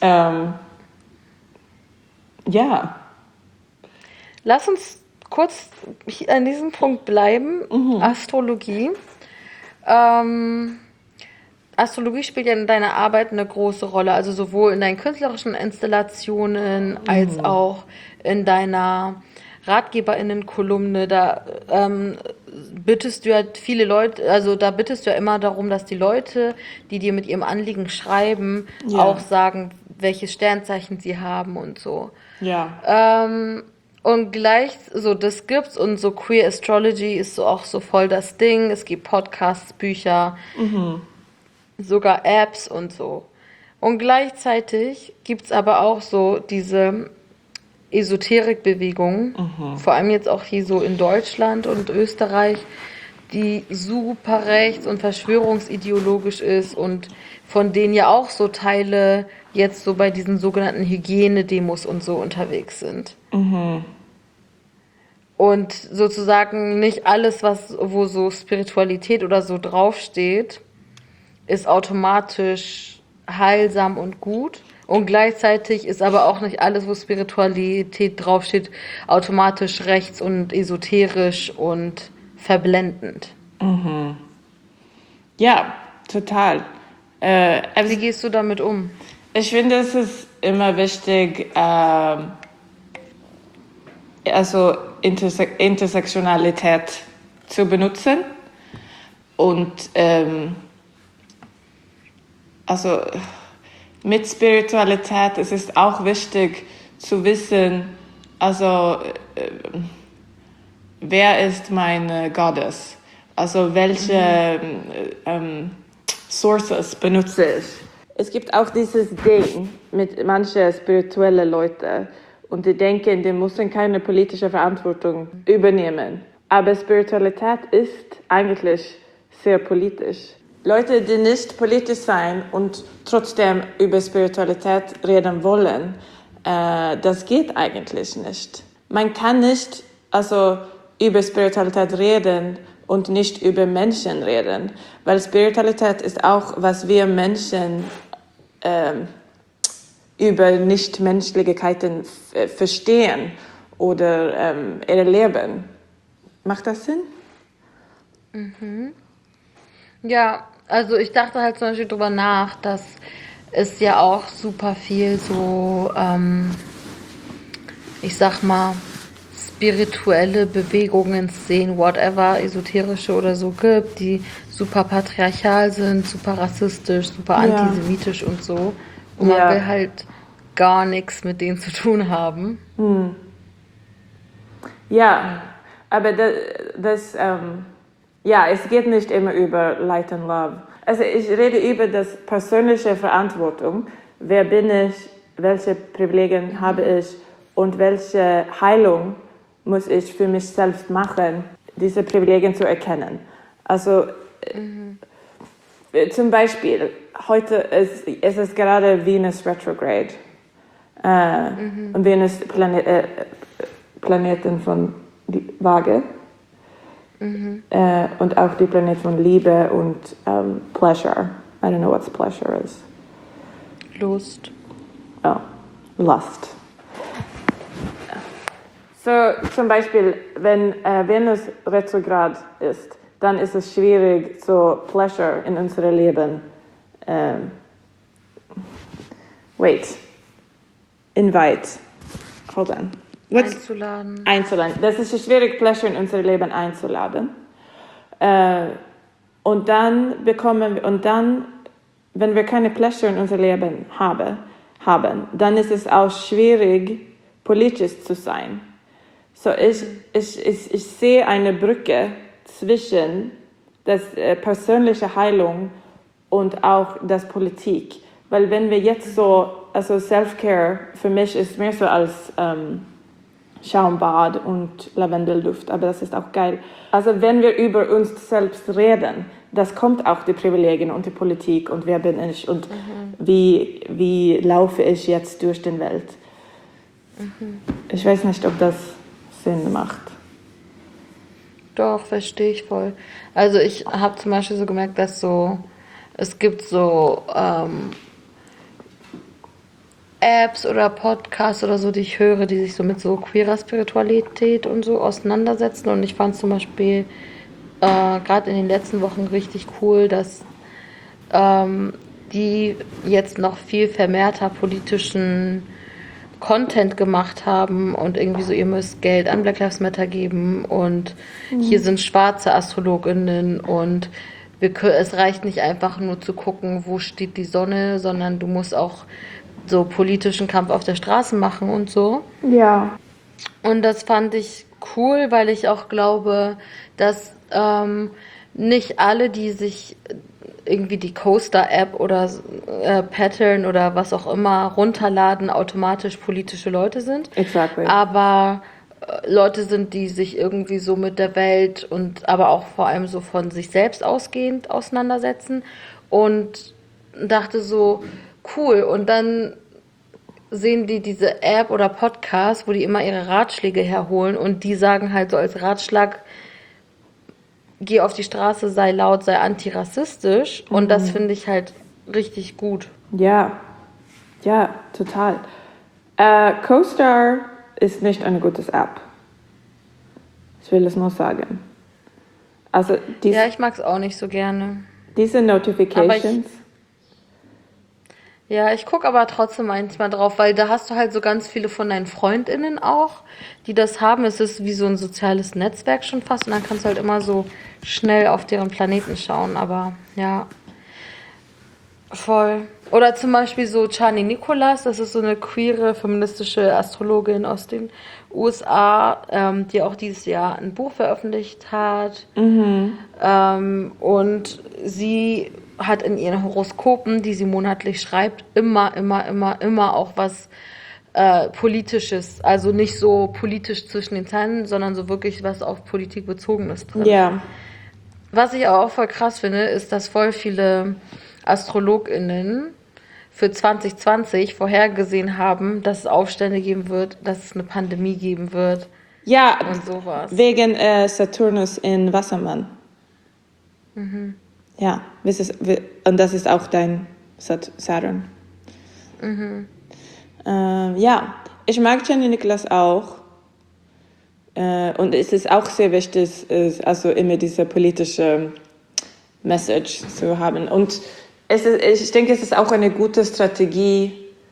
Ja. Lass uns kurz an diesem Punkt bleiben. Astrologie. Astrologie spielt ja in deiner Arbeit eine große Rolle, also sowohl in deinen künstlerischen Installationen als auch in deiner RatgeberInnen-Kolumne. Da bittest du ja viele Leute, also da bittest du ja immer darum, dass die Leute, die dir mit ihrem Anliegen schreiben, auch sagen, welches Sternzeichen sie haben und so. Ja. Und gleich, so das gibt's und so Queer Astrology ist so auch so voll das Ding. Es gibt Podcasts, Bücher, sogar Apps und so. Und gleichzeitig gibt's aber auch so diese Esoterikbewegung, vor allem jetzt auch hier so in Deutschland und Österreich, die super rechts- und verschwörungsideologisch ist und von denen ja auch so Teile jetzt so bei diesen sogenannten Hygienedemos und so unterwegs sind. Und sozusagen nicht alles, wo so Spiritualität oder so draufsteht, ist automatisch heilsam und gut. Und gleichzeitig ist aber auch nicht alles, wo Spiritualität draufsteht, automatisch rechts und esoterisch und verblendend. Ja, total. Wie gehst du damit um? Ich finde, es ist immer wichtig, also Intersektionalität zu benutzen und also mit Spiritualität es ist auch wichtig zu wissen, also wer ist meine Goddess, also welche Sources benutze ich. Es gibt auch dieses Ding mit manchen spirituellen Leuten und die denken, die müssen keine politische Verantwortung übernehmen. Aber Spiritualität ist eigentlich sehr politisch. Leute, die nicht politisch sein und trotzdem über Spiritualität reden wollen, das geht eigentlich nicht. Man kann nicht also über Spiritualität reden und nicht über Menschen reden, weil Spiritualität ist auch, was wir Menschen über Nichtmenschlichkeiten verstehen oder erleben. Macht das Sinn? Ja, also ich dachte halt zum Beispiel drüber nach, dass es ja auch super viel so, ich sag mal, spirituelle Bewegungen, Szenen, whatever, esoterische oder so gibt, die super patriarchal sind, super rassistisch, super antisemitisch und so. Und man will halt gar nichts mit denen zu tun haben. Ja, aber es geht nicht immer über Light and Love. Also ich rede über das persönliche Verantwortung. Wer bin ich? Welche Privilegien habe ich? Und welche Heilung muss ich für mich selbst machen, diese Privilegien zu erkennen? Also zum Beispiel, heute ist es gerade Venus Retrograde. Und Venus Planeten von Waage. Und auch die Planet von Liebe und Pleasure. I don't know what pleasure is. Lust. Oh, Lust. So, zum Beispiel, wenn Venus retrograd ist, dann ist es schwierig, so Pleasure in unserem Leben hold on. Einzuladen. Das ist schwierig, Pleasure in unser Leben einzuladen. Und dann wenn wir keine Pleasure in unser Leben haben, dann ist es auch schwierig, politisch zu sein. So, ich sehe eine Brücke zwischen der persönlichen Heilung und auch das Politik. Weil wenn wir jetzt also Self-Care für mich ist mehr so als Schaumbad und Lavendelduft, aber das ist auch geil. Also wenn wir über uns selbst reden, das kommt auch die Privilegien und die Politik und wer bin ich und wie laufe ich jetzt durch die Welt. Ich weiß nicht, ob das Sinn macht. Doch, verstehe ich voll. Also ich habe zum Beispiel so gemerkt, dass es gibt so Apps oder Podcasts oder so, die ich höre, die sich so mit so queerer Spiritualität und so auseinandersetzen. Und ich fand zum Beispiel gerade in den letzten Wochen richtig cool, dass die jetzt noch viel vermehrter politischen Content gemacht haben und irgendwie so, ihr müsst Geld an Black Lives Matter geben und hier sind schwarze AstrologInnen und es reicht nicht einfach nur zu gucken, wo steht die Sonne, sondern du musst auch so politischen Kampf auf der Straße machen und so. Ja. Und das fand ich cool, weil ich auch glaube, dass nicht alle, die sich irgendwie die Coaster-App oder Pattern oder was auch immer runterladen, automatisch politische Leute sind. Exactly. Aber Leute sind, die sich irgendwie so mit der Welt und aber auch vor allem so von sich selbst ausgehend auseinandersetzen. Und dachte so, cool. Und dann sehen die diese App oder Podcast, wo die immer ihre Ratschläge herholen und die sagen halt so als Ratschlag, geh auf die Straße, sei laut, sei antirassistisch. Und das finde ich halt richtig gut. Ja, ja, total. CoStar ist nicht eine gute App. Ich will es nur sagen. Also Ja, ich mag es auch nicht so gerne. diese Notifications. Ja, ich gucke aber trotzdem manchmal drauf, weil da hast du halt so ganz viele von deinen FreundInnen auch, die das haben. Es ist wie so ein soziales Netzwerk schon fast und dann kannst du halt immer so schnell auf deren Planeten schauen. Aber ja, voll. Oder zum Beispiel so Chani Nicholas, das ist so eine queere feministische Astrologin aus den USA, die auch dieses Jahr ein Buch veröffentlicht hat. Und sie hat in ihren Horoskopen, die sie monatlich schreibt, immer auch was Politisches. Also nicht so politisch zwischen den Zeilen, sondern so wirklich was auf Politik bezogenes drin. Ja. Was ich auch voll krass finde, ist, dass voll viele AstrologInnen für 2020 vorhergesehen haben, dass es Aufstände geben wird, dass es eine Pandemie geben wird Ja, und sowas. wegen Saturnus in Wassermann. Ja, und das ist auch dein Saturn. Ja, ich mag Jenny Nicholas auch. Und es ist auch sehr wichtig, also immer diese politische Message zu haben. Und ich denke, es ist auch eine gute Strategie,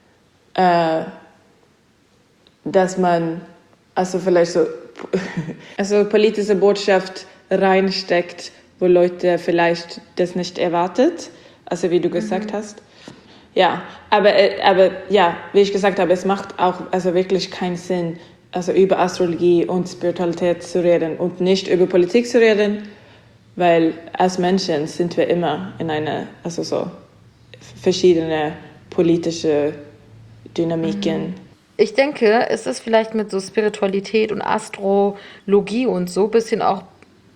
dass man also vielleicht so also politische Botschaft reinsteckt, wo Leute vielleicht das nicht erwartet, also wie du gesagt hast. Ja, aber ja, wie ich gesagt habe, es macht auch also wirklich keinen Sinn, also über Astrologie und Spiritualität zu reden und nicht über Politik zu reden, weil als Menschen sind wir immer in einer, also so verschiedene politische Dynamiken. Ich denke, es ist vielleicht mit so Spiritualität und Astrologie und so ein bisschen auch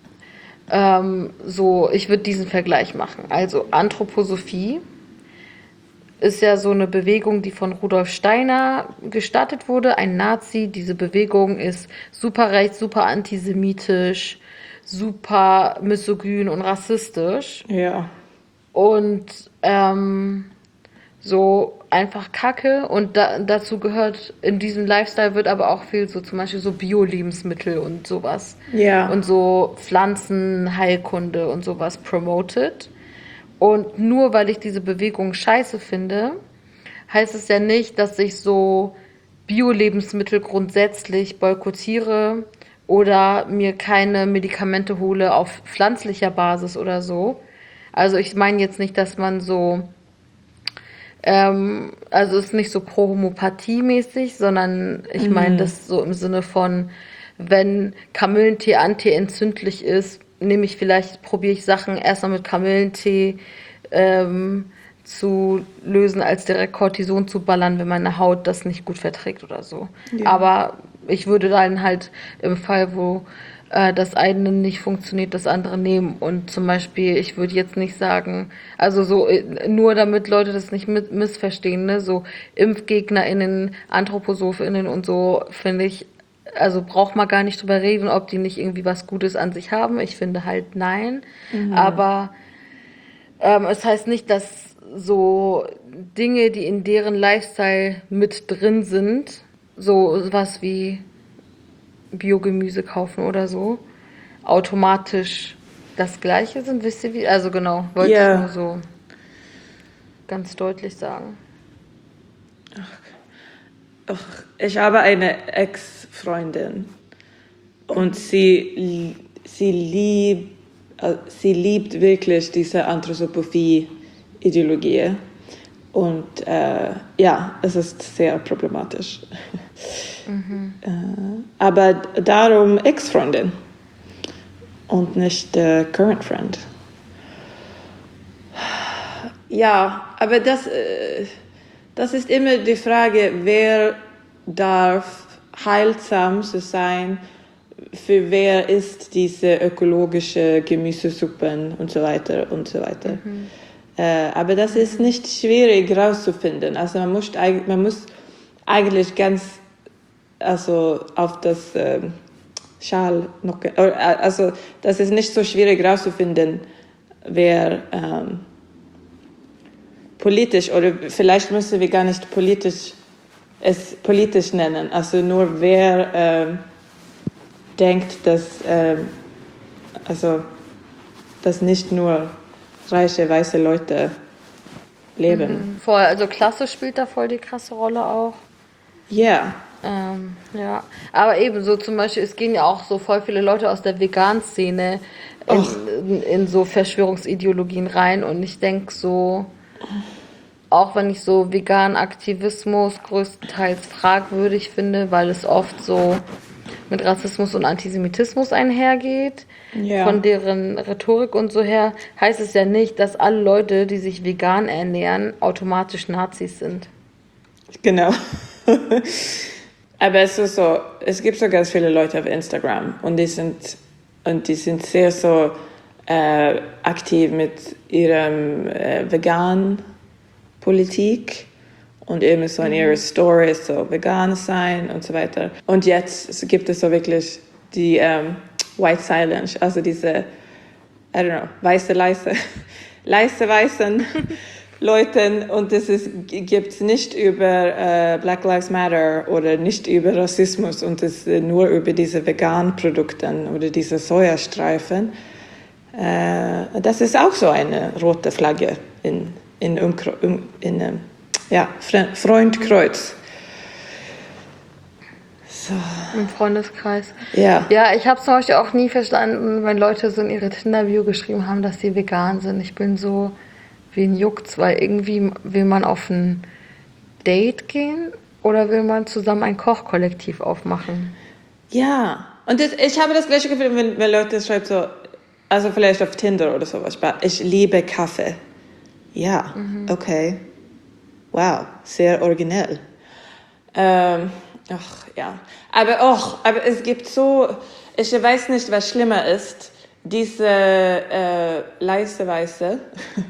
so, ich würde diesen Vergleich machen. Also Anthroposophie ist ja so eine Bewegung, die von Rudolf Steiner gestartet wurde, ein Nazi. Diese Bewegung ist super rechts, super antisemitisch, super misogyn und rassistisch. Ja. Und so einfach Kacke. Und dazu gehört, in diesem Lifestyle wird aber auch viel so zum Beispiel so Bio-Lebensmittel und sowas. Ja. Und so Pflanzenheilkunde und sowas promoted. Und nur weil ich diese Bewegung scheiße finde, heißt es ja nicht, dass ich so Bio-Lebensmittel grundsätzlich boykottiere oder mir keine Medikamente hole auf pflanzlicher Basis oder so. Also ich meine jetzt nicht, dass man so, also es ist nicht so pro-Homöopathie-mäßig, sondern ich meine das so im Sinne von, wenn Kamillentee antientzündlich ist, probiere ich Sachen erstmal mit Kamillentee zu lösen, als direkt Cortison zu ballern, wenn meine Haut das nicht gut verträgt oder so. Ja. Aber ich würde dann halt im Fall, wo das eine nicht funktioniert, das andere nehmen. Und zum Beispiel, ich würde jetzt nicht sagen, also so, nur damit Leute das nicht missverstehen, ne, so ImpfgegnerInnen, AnthroposophInnen und so, finde ich, also braucht man gar nicht drüber reden, ob die nicht irgendwie was Gutes an sich haben. Ich finde halt nein. Aber es heißt nicht, dass so Dinge, die in deren Lifestyle mit drin sind, so was wie Biogemüse kaufen oder so, automatisch das Gleiche sind. Wisst ihr wie? Also genau, wollte ich Ja. nur so ganz deutlich sagen. Ich habe eine Ex-Freundin und sie liebt wirklich diese Anthroposophie-Ideologie. Und ja, es ist sehr problematisch. Aber darum Ex-Freundin und nicht Current Friend. Ja, aber das ist immer die Frage, wer darf heilsam sein, für wer ist diese ökologische Gemüsesuppen und so weiter und so weiter. Aber das ist nicht schwierig herauszufinden. Also man muss eigentlich ganz auf das Schal noch, also das ist nicht so schwierig herauszufinden, wer politisch, oder vielleicht müssen wir gar nicht es politisch nennen, also nur wer denkt, dass nicht nur reiche, weiße Leute leben. Voll, also Klasse spielt da voll die krasse Rolle auch. Ja. Ja, aber ebenso zum Beispiel, es gehen ja auch so voll viele Leute aus der Vegan-Szene in so Verschwörungsideologien rein, und ich denke so, auch wenn ich so veganen Aktivismus größtenteils fragwürdig finde, weil es oft so mit Rassismus und Antisemitismus einhergeht, Ja. von deren Rhetorik und so her, heißt es ja nicht, dass alle Leute, die sich vegan ernähren, automatisch Nazis sind. Genau. Aber es ist so, es gibt so ganz viele Leute auf Instagram und die sind sehr so aktiv mit ihrem vegan Politik und immer so in ihre Stories so vegan sein und so weiter. Und jetzt gibt es so wirklich die White Silence, also diese, I don't know, weißen Leuten, und das gibt es nicht über Black Lives Matter oder nicht über Rassismus, und es nur über diese veganen Produkte oder diese Sojastreifen. Das ist auch so eine rote Flagge in Freundkreuz. So. Im Freundeskreis. Ja. Ja, ich habe zum Beispiel auch nie verstanden, wenn Leute so in ihre Tinder-Bio geschrieben haben, dass sie vegan sind. Ich bin so, wen juckt's, weil irgendwie will man auf ein Date gehen oder will man zusammen ein Kochkollektiv aufmachen? Ja, und ich habe das gleiche Gefühl, wenn Leute schreiben so, also vielleicht auf Tinder oder sowas, ich liebe Kaffee. Ja, okay. Wow, sehr originell. Ja. Aber es gibt so, ich weiß nicht, was schlimmer ist, diese leise Weiße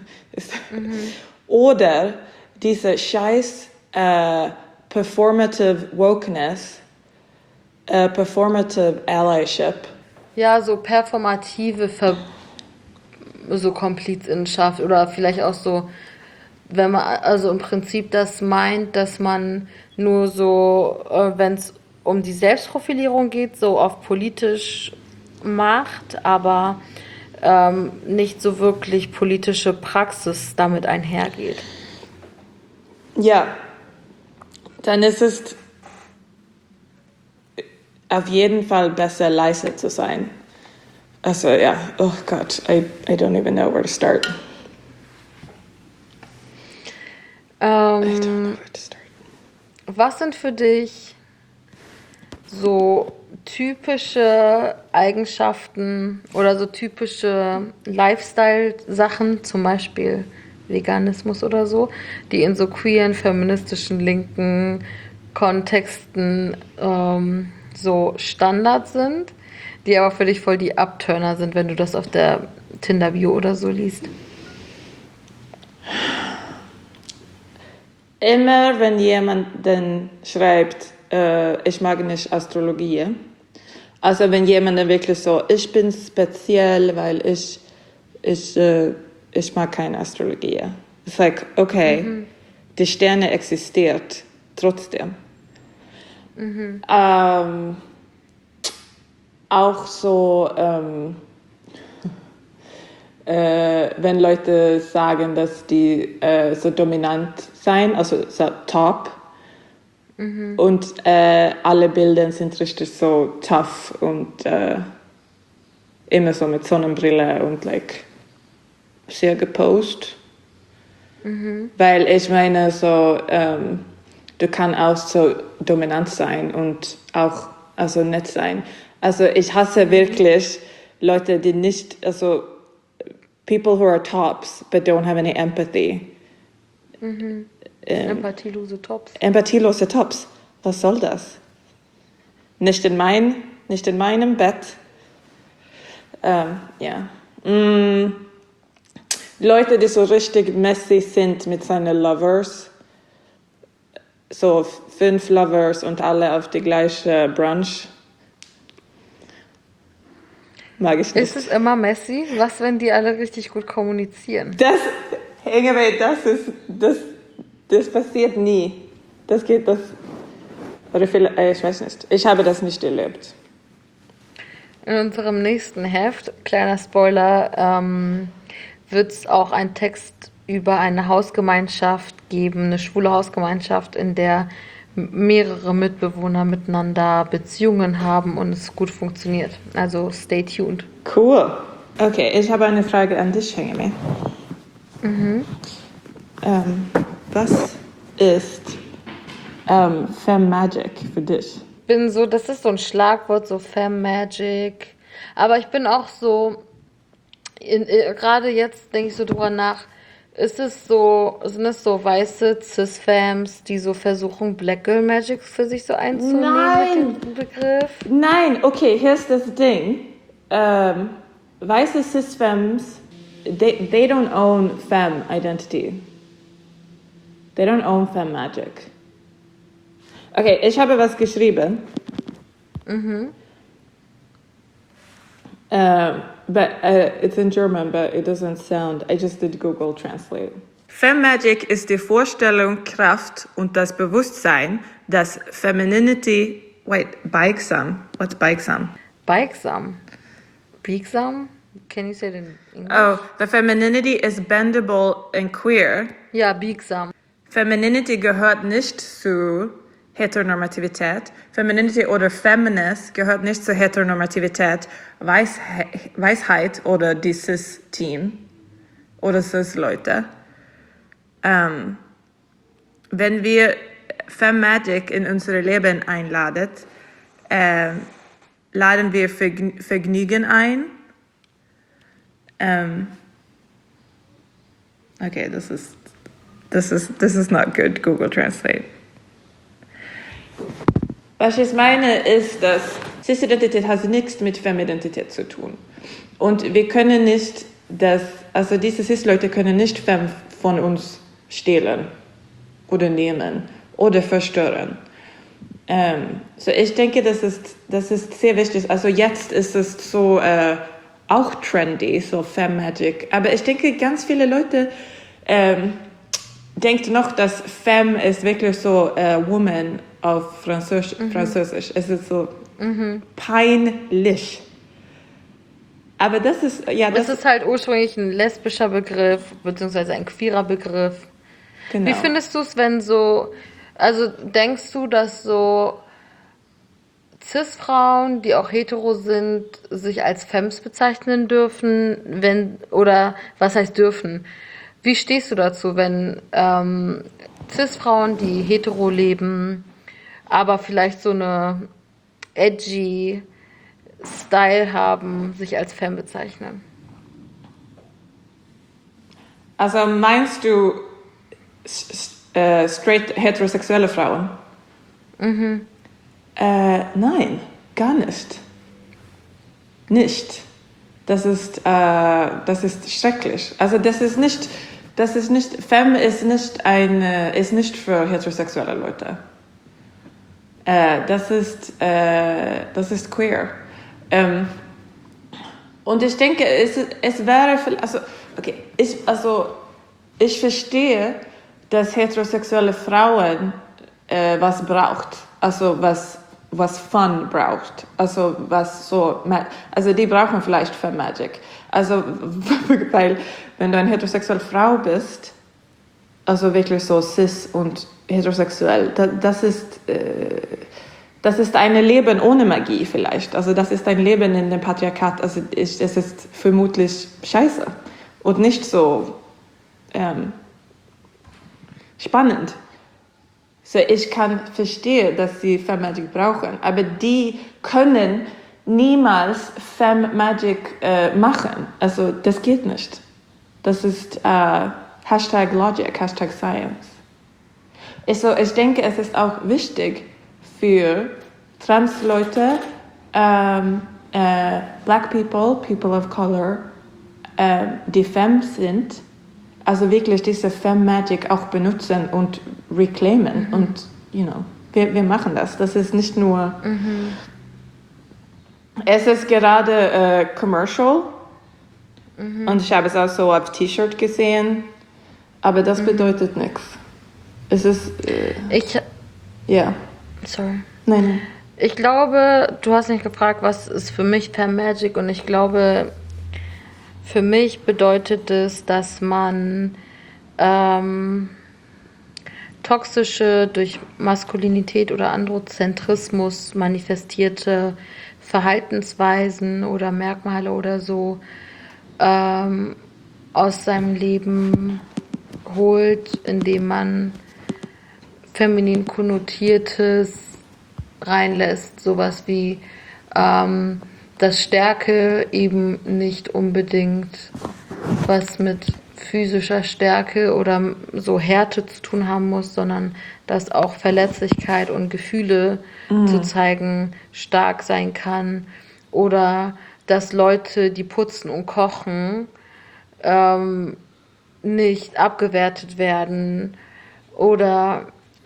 oder diese scheiß performative Wokeness, performative Allyship. Ja, so performative so Komplizinnenschaft oder vielleicht auch so, wenn man also im Prinzip das meint, dass man nur so, wenn es um die Selbstprofilierung geht, so auf politisch macht, aber nicht so wirklich politische Praxis damit einhergeht. Ja, dann ist es auf jeden Fall besser, leise zu sein. Also ja, oh Gott, I don't even know where to start. I don't know where to start. Was sind für dich so typische Eigenschaften oder so typische Lifestyle-Sachen, zum Beispiel Veganismus oder so, die in so queeren, feministischen, linken Kontexten so Standard sind, die aber für dich voll die Upturner sind, wenn du das auf der Tinder-Bio oder so liest? Immer wenn jemand dann schreibt, ich mag nicht Astrologie, also wenn jemand dann wirklich so, ich bin speziell, weil ich mag keine Astrologie. It's like, okay, die Sterne existiert trotzdem. Auch so, wenn Leute sagen, dass die so dominant sein, also so top, und alle Bilder sind richtig so tough und immer so mit Sonnenbrille und like sehr geposed. Weil ich meine, so, du kannst auch so dominant sein und auch also nett sein. Also ich hasse wirklich Leute, die nicht, also people who are tops but don't have any empathy. Empathielose Tops. Empathielose Tops. Was soll das? Nicht in meinem Bett. Ja. Leute, die so richtig messy sind mit seinen Lovers. So 5 Lovers und alle auf die gleiche Brunch. Mag ich nicht. Ist es immer messy? Was, wenn die alle richtig gut kommunizieren? Das passiert nie. Oder vielleicht, ich weiß nicht. Ich habe das nicht erlebt. In unserem nächsten Heft, kleiner Spoiler, wird es auch einen Text über eine Hausgemeinschaft geben, eine schwule Hausgemeinschaft, in der mehrere Mitbewohner miteinander Beziehungen haben und es gut funktioniert. Also stay tuned. Cool. Okay, ich habe eine Frage an dich, Hengeme. Was ist Femme-Magic für dich? Das ist so ein Schlagwort, so Femme Magic. Aber ich bin auch so, gerade jetzt denke ich so drüber nach, sind es so weiße Cis-Femmes, die so versuchen, Black Girl Magic für sich so einzunehmen mit dem Begriff? Nein, okay, hier ist das Ding. Weiße Cis-Femmes, they don't own Femme Identity. They don't own Femme Magic. Okay, ich habe was geschrieben. But it's in German, but it doesn't sound. I just did Google Translate. Femme Magic ist die Vorstellung, Kraft und das Bewusstsein, dass Femininity. Wait, bikesam. What's bikesam? Bikesam. Biegsam? Can you say it in English? Oh, the femininity is bendable and queer. Ja, biegsam. Femininity gehört nicht zu Heteronormativität. Femininity oder Feminist gehört nicht zur Heteronormativität, Weisheit oder die Cis-Team oder Cis-Leute. Wenn wir Femme-Magic in unser Leben einladen, laden wir Vergnügen ein. Okay, this is not good, Google Translate. Was ich meine ist, dass Cis-Identität hat nichts mit Femme-Identität zu tun. Und wir können nicht also diese Cis-Leute können nicht Femme von uns stehlen oder nehmen oder verstören. So ich denke, das ist sehr wichtig. Also jetzt ist es so auch trendy, so Femme-Magic. Aber ich denke, ganz viele Leute denken noch, dass Femme ist wirklich so Woman auf Französisch. Es ist so peinlich. Aber das ist, ja, Das ist halt ursprünglich ein lesbischer Begriff, beziehungsweise ein queerer Begriff. Genau. Wie findest du es, wenn so, also denkst du, dass so Cis-Frauen, die auch hetero sind, sich als Femmes bezeichnen dürfen, oder was heißt dürfen? Wie stehst du dazu, wenn Cis-Frauen, die hetero leben, aber vielleicht so eine edgy Style haben, sich als Femme bezeichnen? Also meinst du straight heterosexuelle Frauen? Nein, gar nicht. Nicht. Das ist schrecklich. Also Femme ist nicht für heterosexuelle Leute. Das ist queer. Und ich denke, es wäre, ich verstehe, dass heterosexuelle Frauen was braucht, also was Fun braucht, also also die brauchen vielleicht Fun Magic, also weil wenn du eine heterosexuelle Frau bist, also wirklich so cis und heterosexuell, das ist ein Leben ohne Magie vielleicht, also das ist ein Leben in dem Patriarchat, also es ist vermutlich scheiße und nicht so spannend. So, ich kann verstehen, dass sie Femme Magic brauchen, aber die können niemals Femme Magic machen. Also das geht nicht. Das ist Hashtag Logic, Hashtag Science. Also, ich denke, es ist auch wichtig für Trans-Leute, Black People, People of Color, die Femme sind, also wirklich diese Femme Magic auch benutzen und reclaimen. Und, wir machen das. Das ist nicht nur... Es ist gerade commercial. Und ich habe es auch so auf T-Shirt gesehen. Aber das bedeutet nichts. Es ist... ja. Sorry. Nein. Ich glaube, du hast mich gefragt, was ist für mich Femme Magic? Und ich glaube... Für mich bedeutet es, dass man toxische, durch Maskulinität oder Androzentrismus manifestierte Verhaltensweisen oder Merkmale oder so aus seinem Leben holt, indem man feminin Konnotiertes reinlässt, sowas wie dass Stärke eben nicht unbedingt was mit physischer Stärke oder so Härte zu tun haben muss, sondern dass auch Verletzlichkeit und Gefühle zu zeigen stark sein kann. Oder dass Leute, die putzen und kochen, nicht abgewertet werden. Oder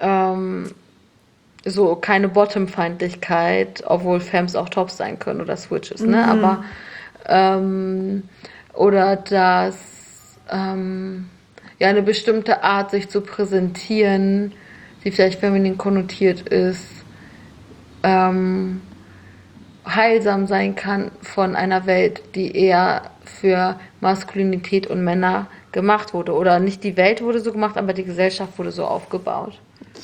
so keine Bottom-Feindlichkeit, obwohl Femmes auch Tops sein können oder Switches, ne? Aber oder dass eine bestimmte Art, sich zu präsentieren, die vielleicht feminin konnotiert ist, heilsam sein kann von einer Welt, die eher für Maskulinität und Männer gemacht wurde. Oder nicht die Welt wurde so gemacht, aber die Gesellschaft wurde so aufgebaut.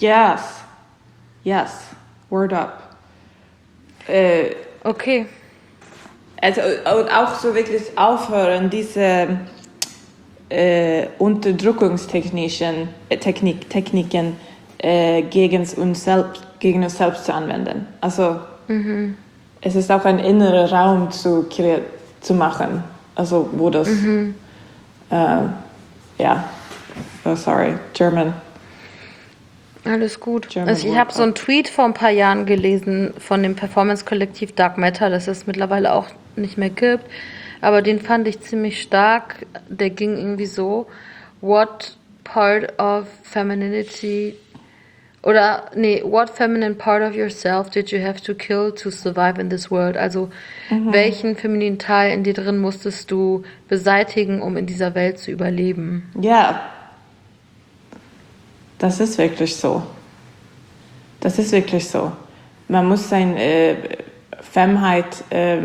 Yes, word up. Okay. Also und auch so wirklich aufhören, diese Unterdrückungstechniken gegen uns selbst zu anwenden. Also es ist auch ein innerer Raum zu machen, also wo das German. Alles gut. Also ich habe so einen Tweet vor ein paar Jahren gelesen von dem Performance-Kollektiv Dark Matter, das es mittlerweile auch nicht mehr gibt. Aber den fand ich ziemlich stark. Der ging irgendwie so: What part of femininity what feminine part of yourself did you have to kill to survive in this world? Also welchen femininen Teil in dir drin musstest du beseitigen, um in dieser Welt zu überleben? Ja. Das ist wirklich so. Man muss seine Femheit,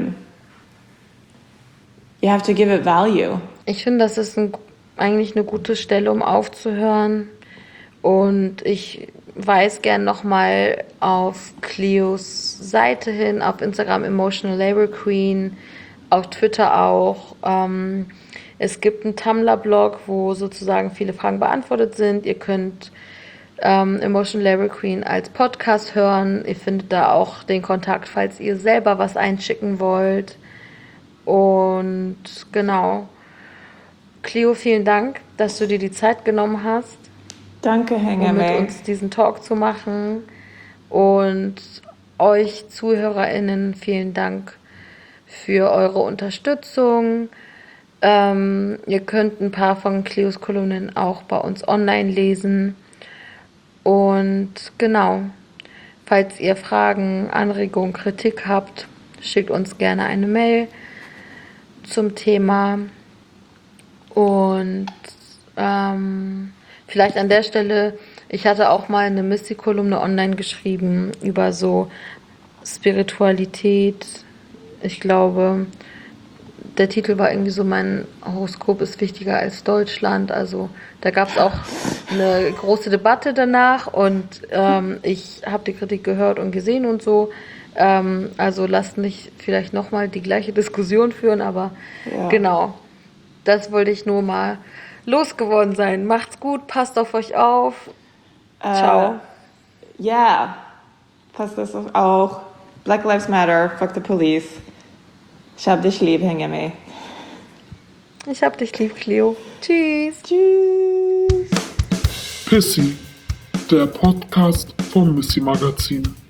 you have to give it value. Ich finde, das ist eigentlich eine gute Stelle, um aufzuhören. Und ich weise gern nochmal auf Cleos Seite hin, auf Instagram Emotional Labor Queen, auf Twitter auch. Es gibt einen Tumblr-Blog, wo sozusagen viele Fragen beantwortet sind. Ihr könnt Emotional Labor Queen als Podcast hören. Ihr findet da auch den Kontakt, falls ihr selber was einschicken wollt. Und genau. Cleo, vielen Dank, dass du dir die Zeit genommen hast. Danke, um mit uns diesen Talk zu machen. Und euch ZuhörerInnen vielen Dank für eure Unterstützung. Ihr könnt ein paar von Cleos Kolumnen auch bei uns online lesen. Und genau, falls ihr Fragen, Anregungen, Kritik habt, schickt uns gerne eine Mail zum Thema. Und Vielleicht an der Stelle, ich hatte auch mal eine Missy-Kolumne online geschrieben über so Spiritualität. Ich glaube, der Titel war irgendwie so, mein Horoskop ist wichtiger als Deutschland. Also da gab es auch eine große Debatte danach und ich habe die Kritik gehört und gesehen und so. Also lasst nicht vielleicht nochmal die gleiche Diskussion führen, aber Ja. genau, das wollte ich nur mal losgeworden sein. Macht's gut, passt auf euch auf. Ciao. Ja, passt das auch. Black Lives Matter, fuck the police. Ich hab dich lieb, Hengeme. Ich hab dich lieb, Cleo. Tschüss. Tschüss. Pissy, der Podcast vom Missy Magazin.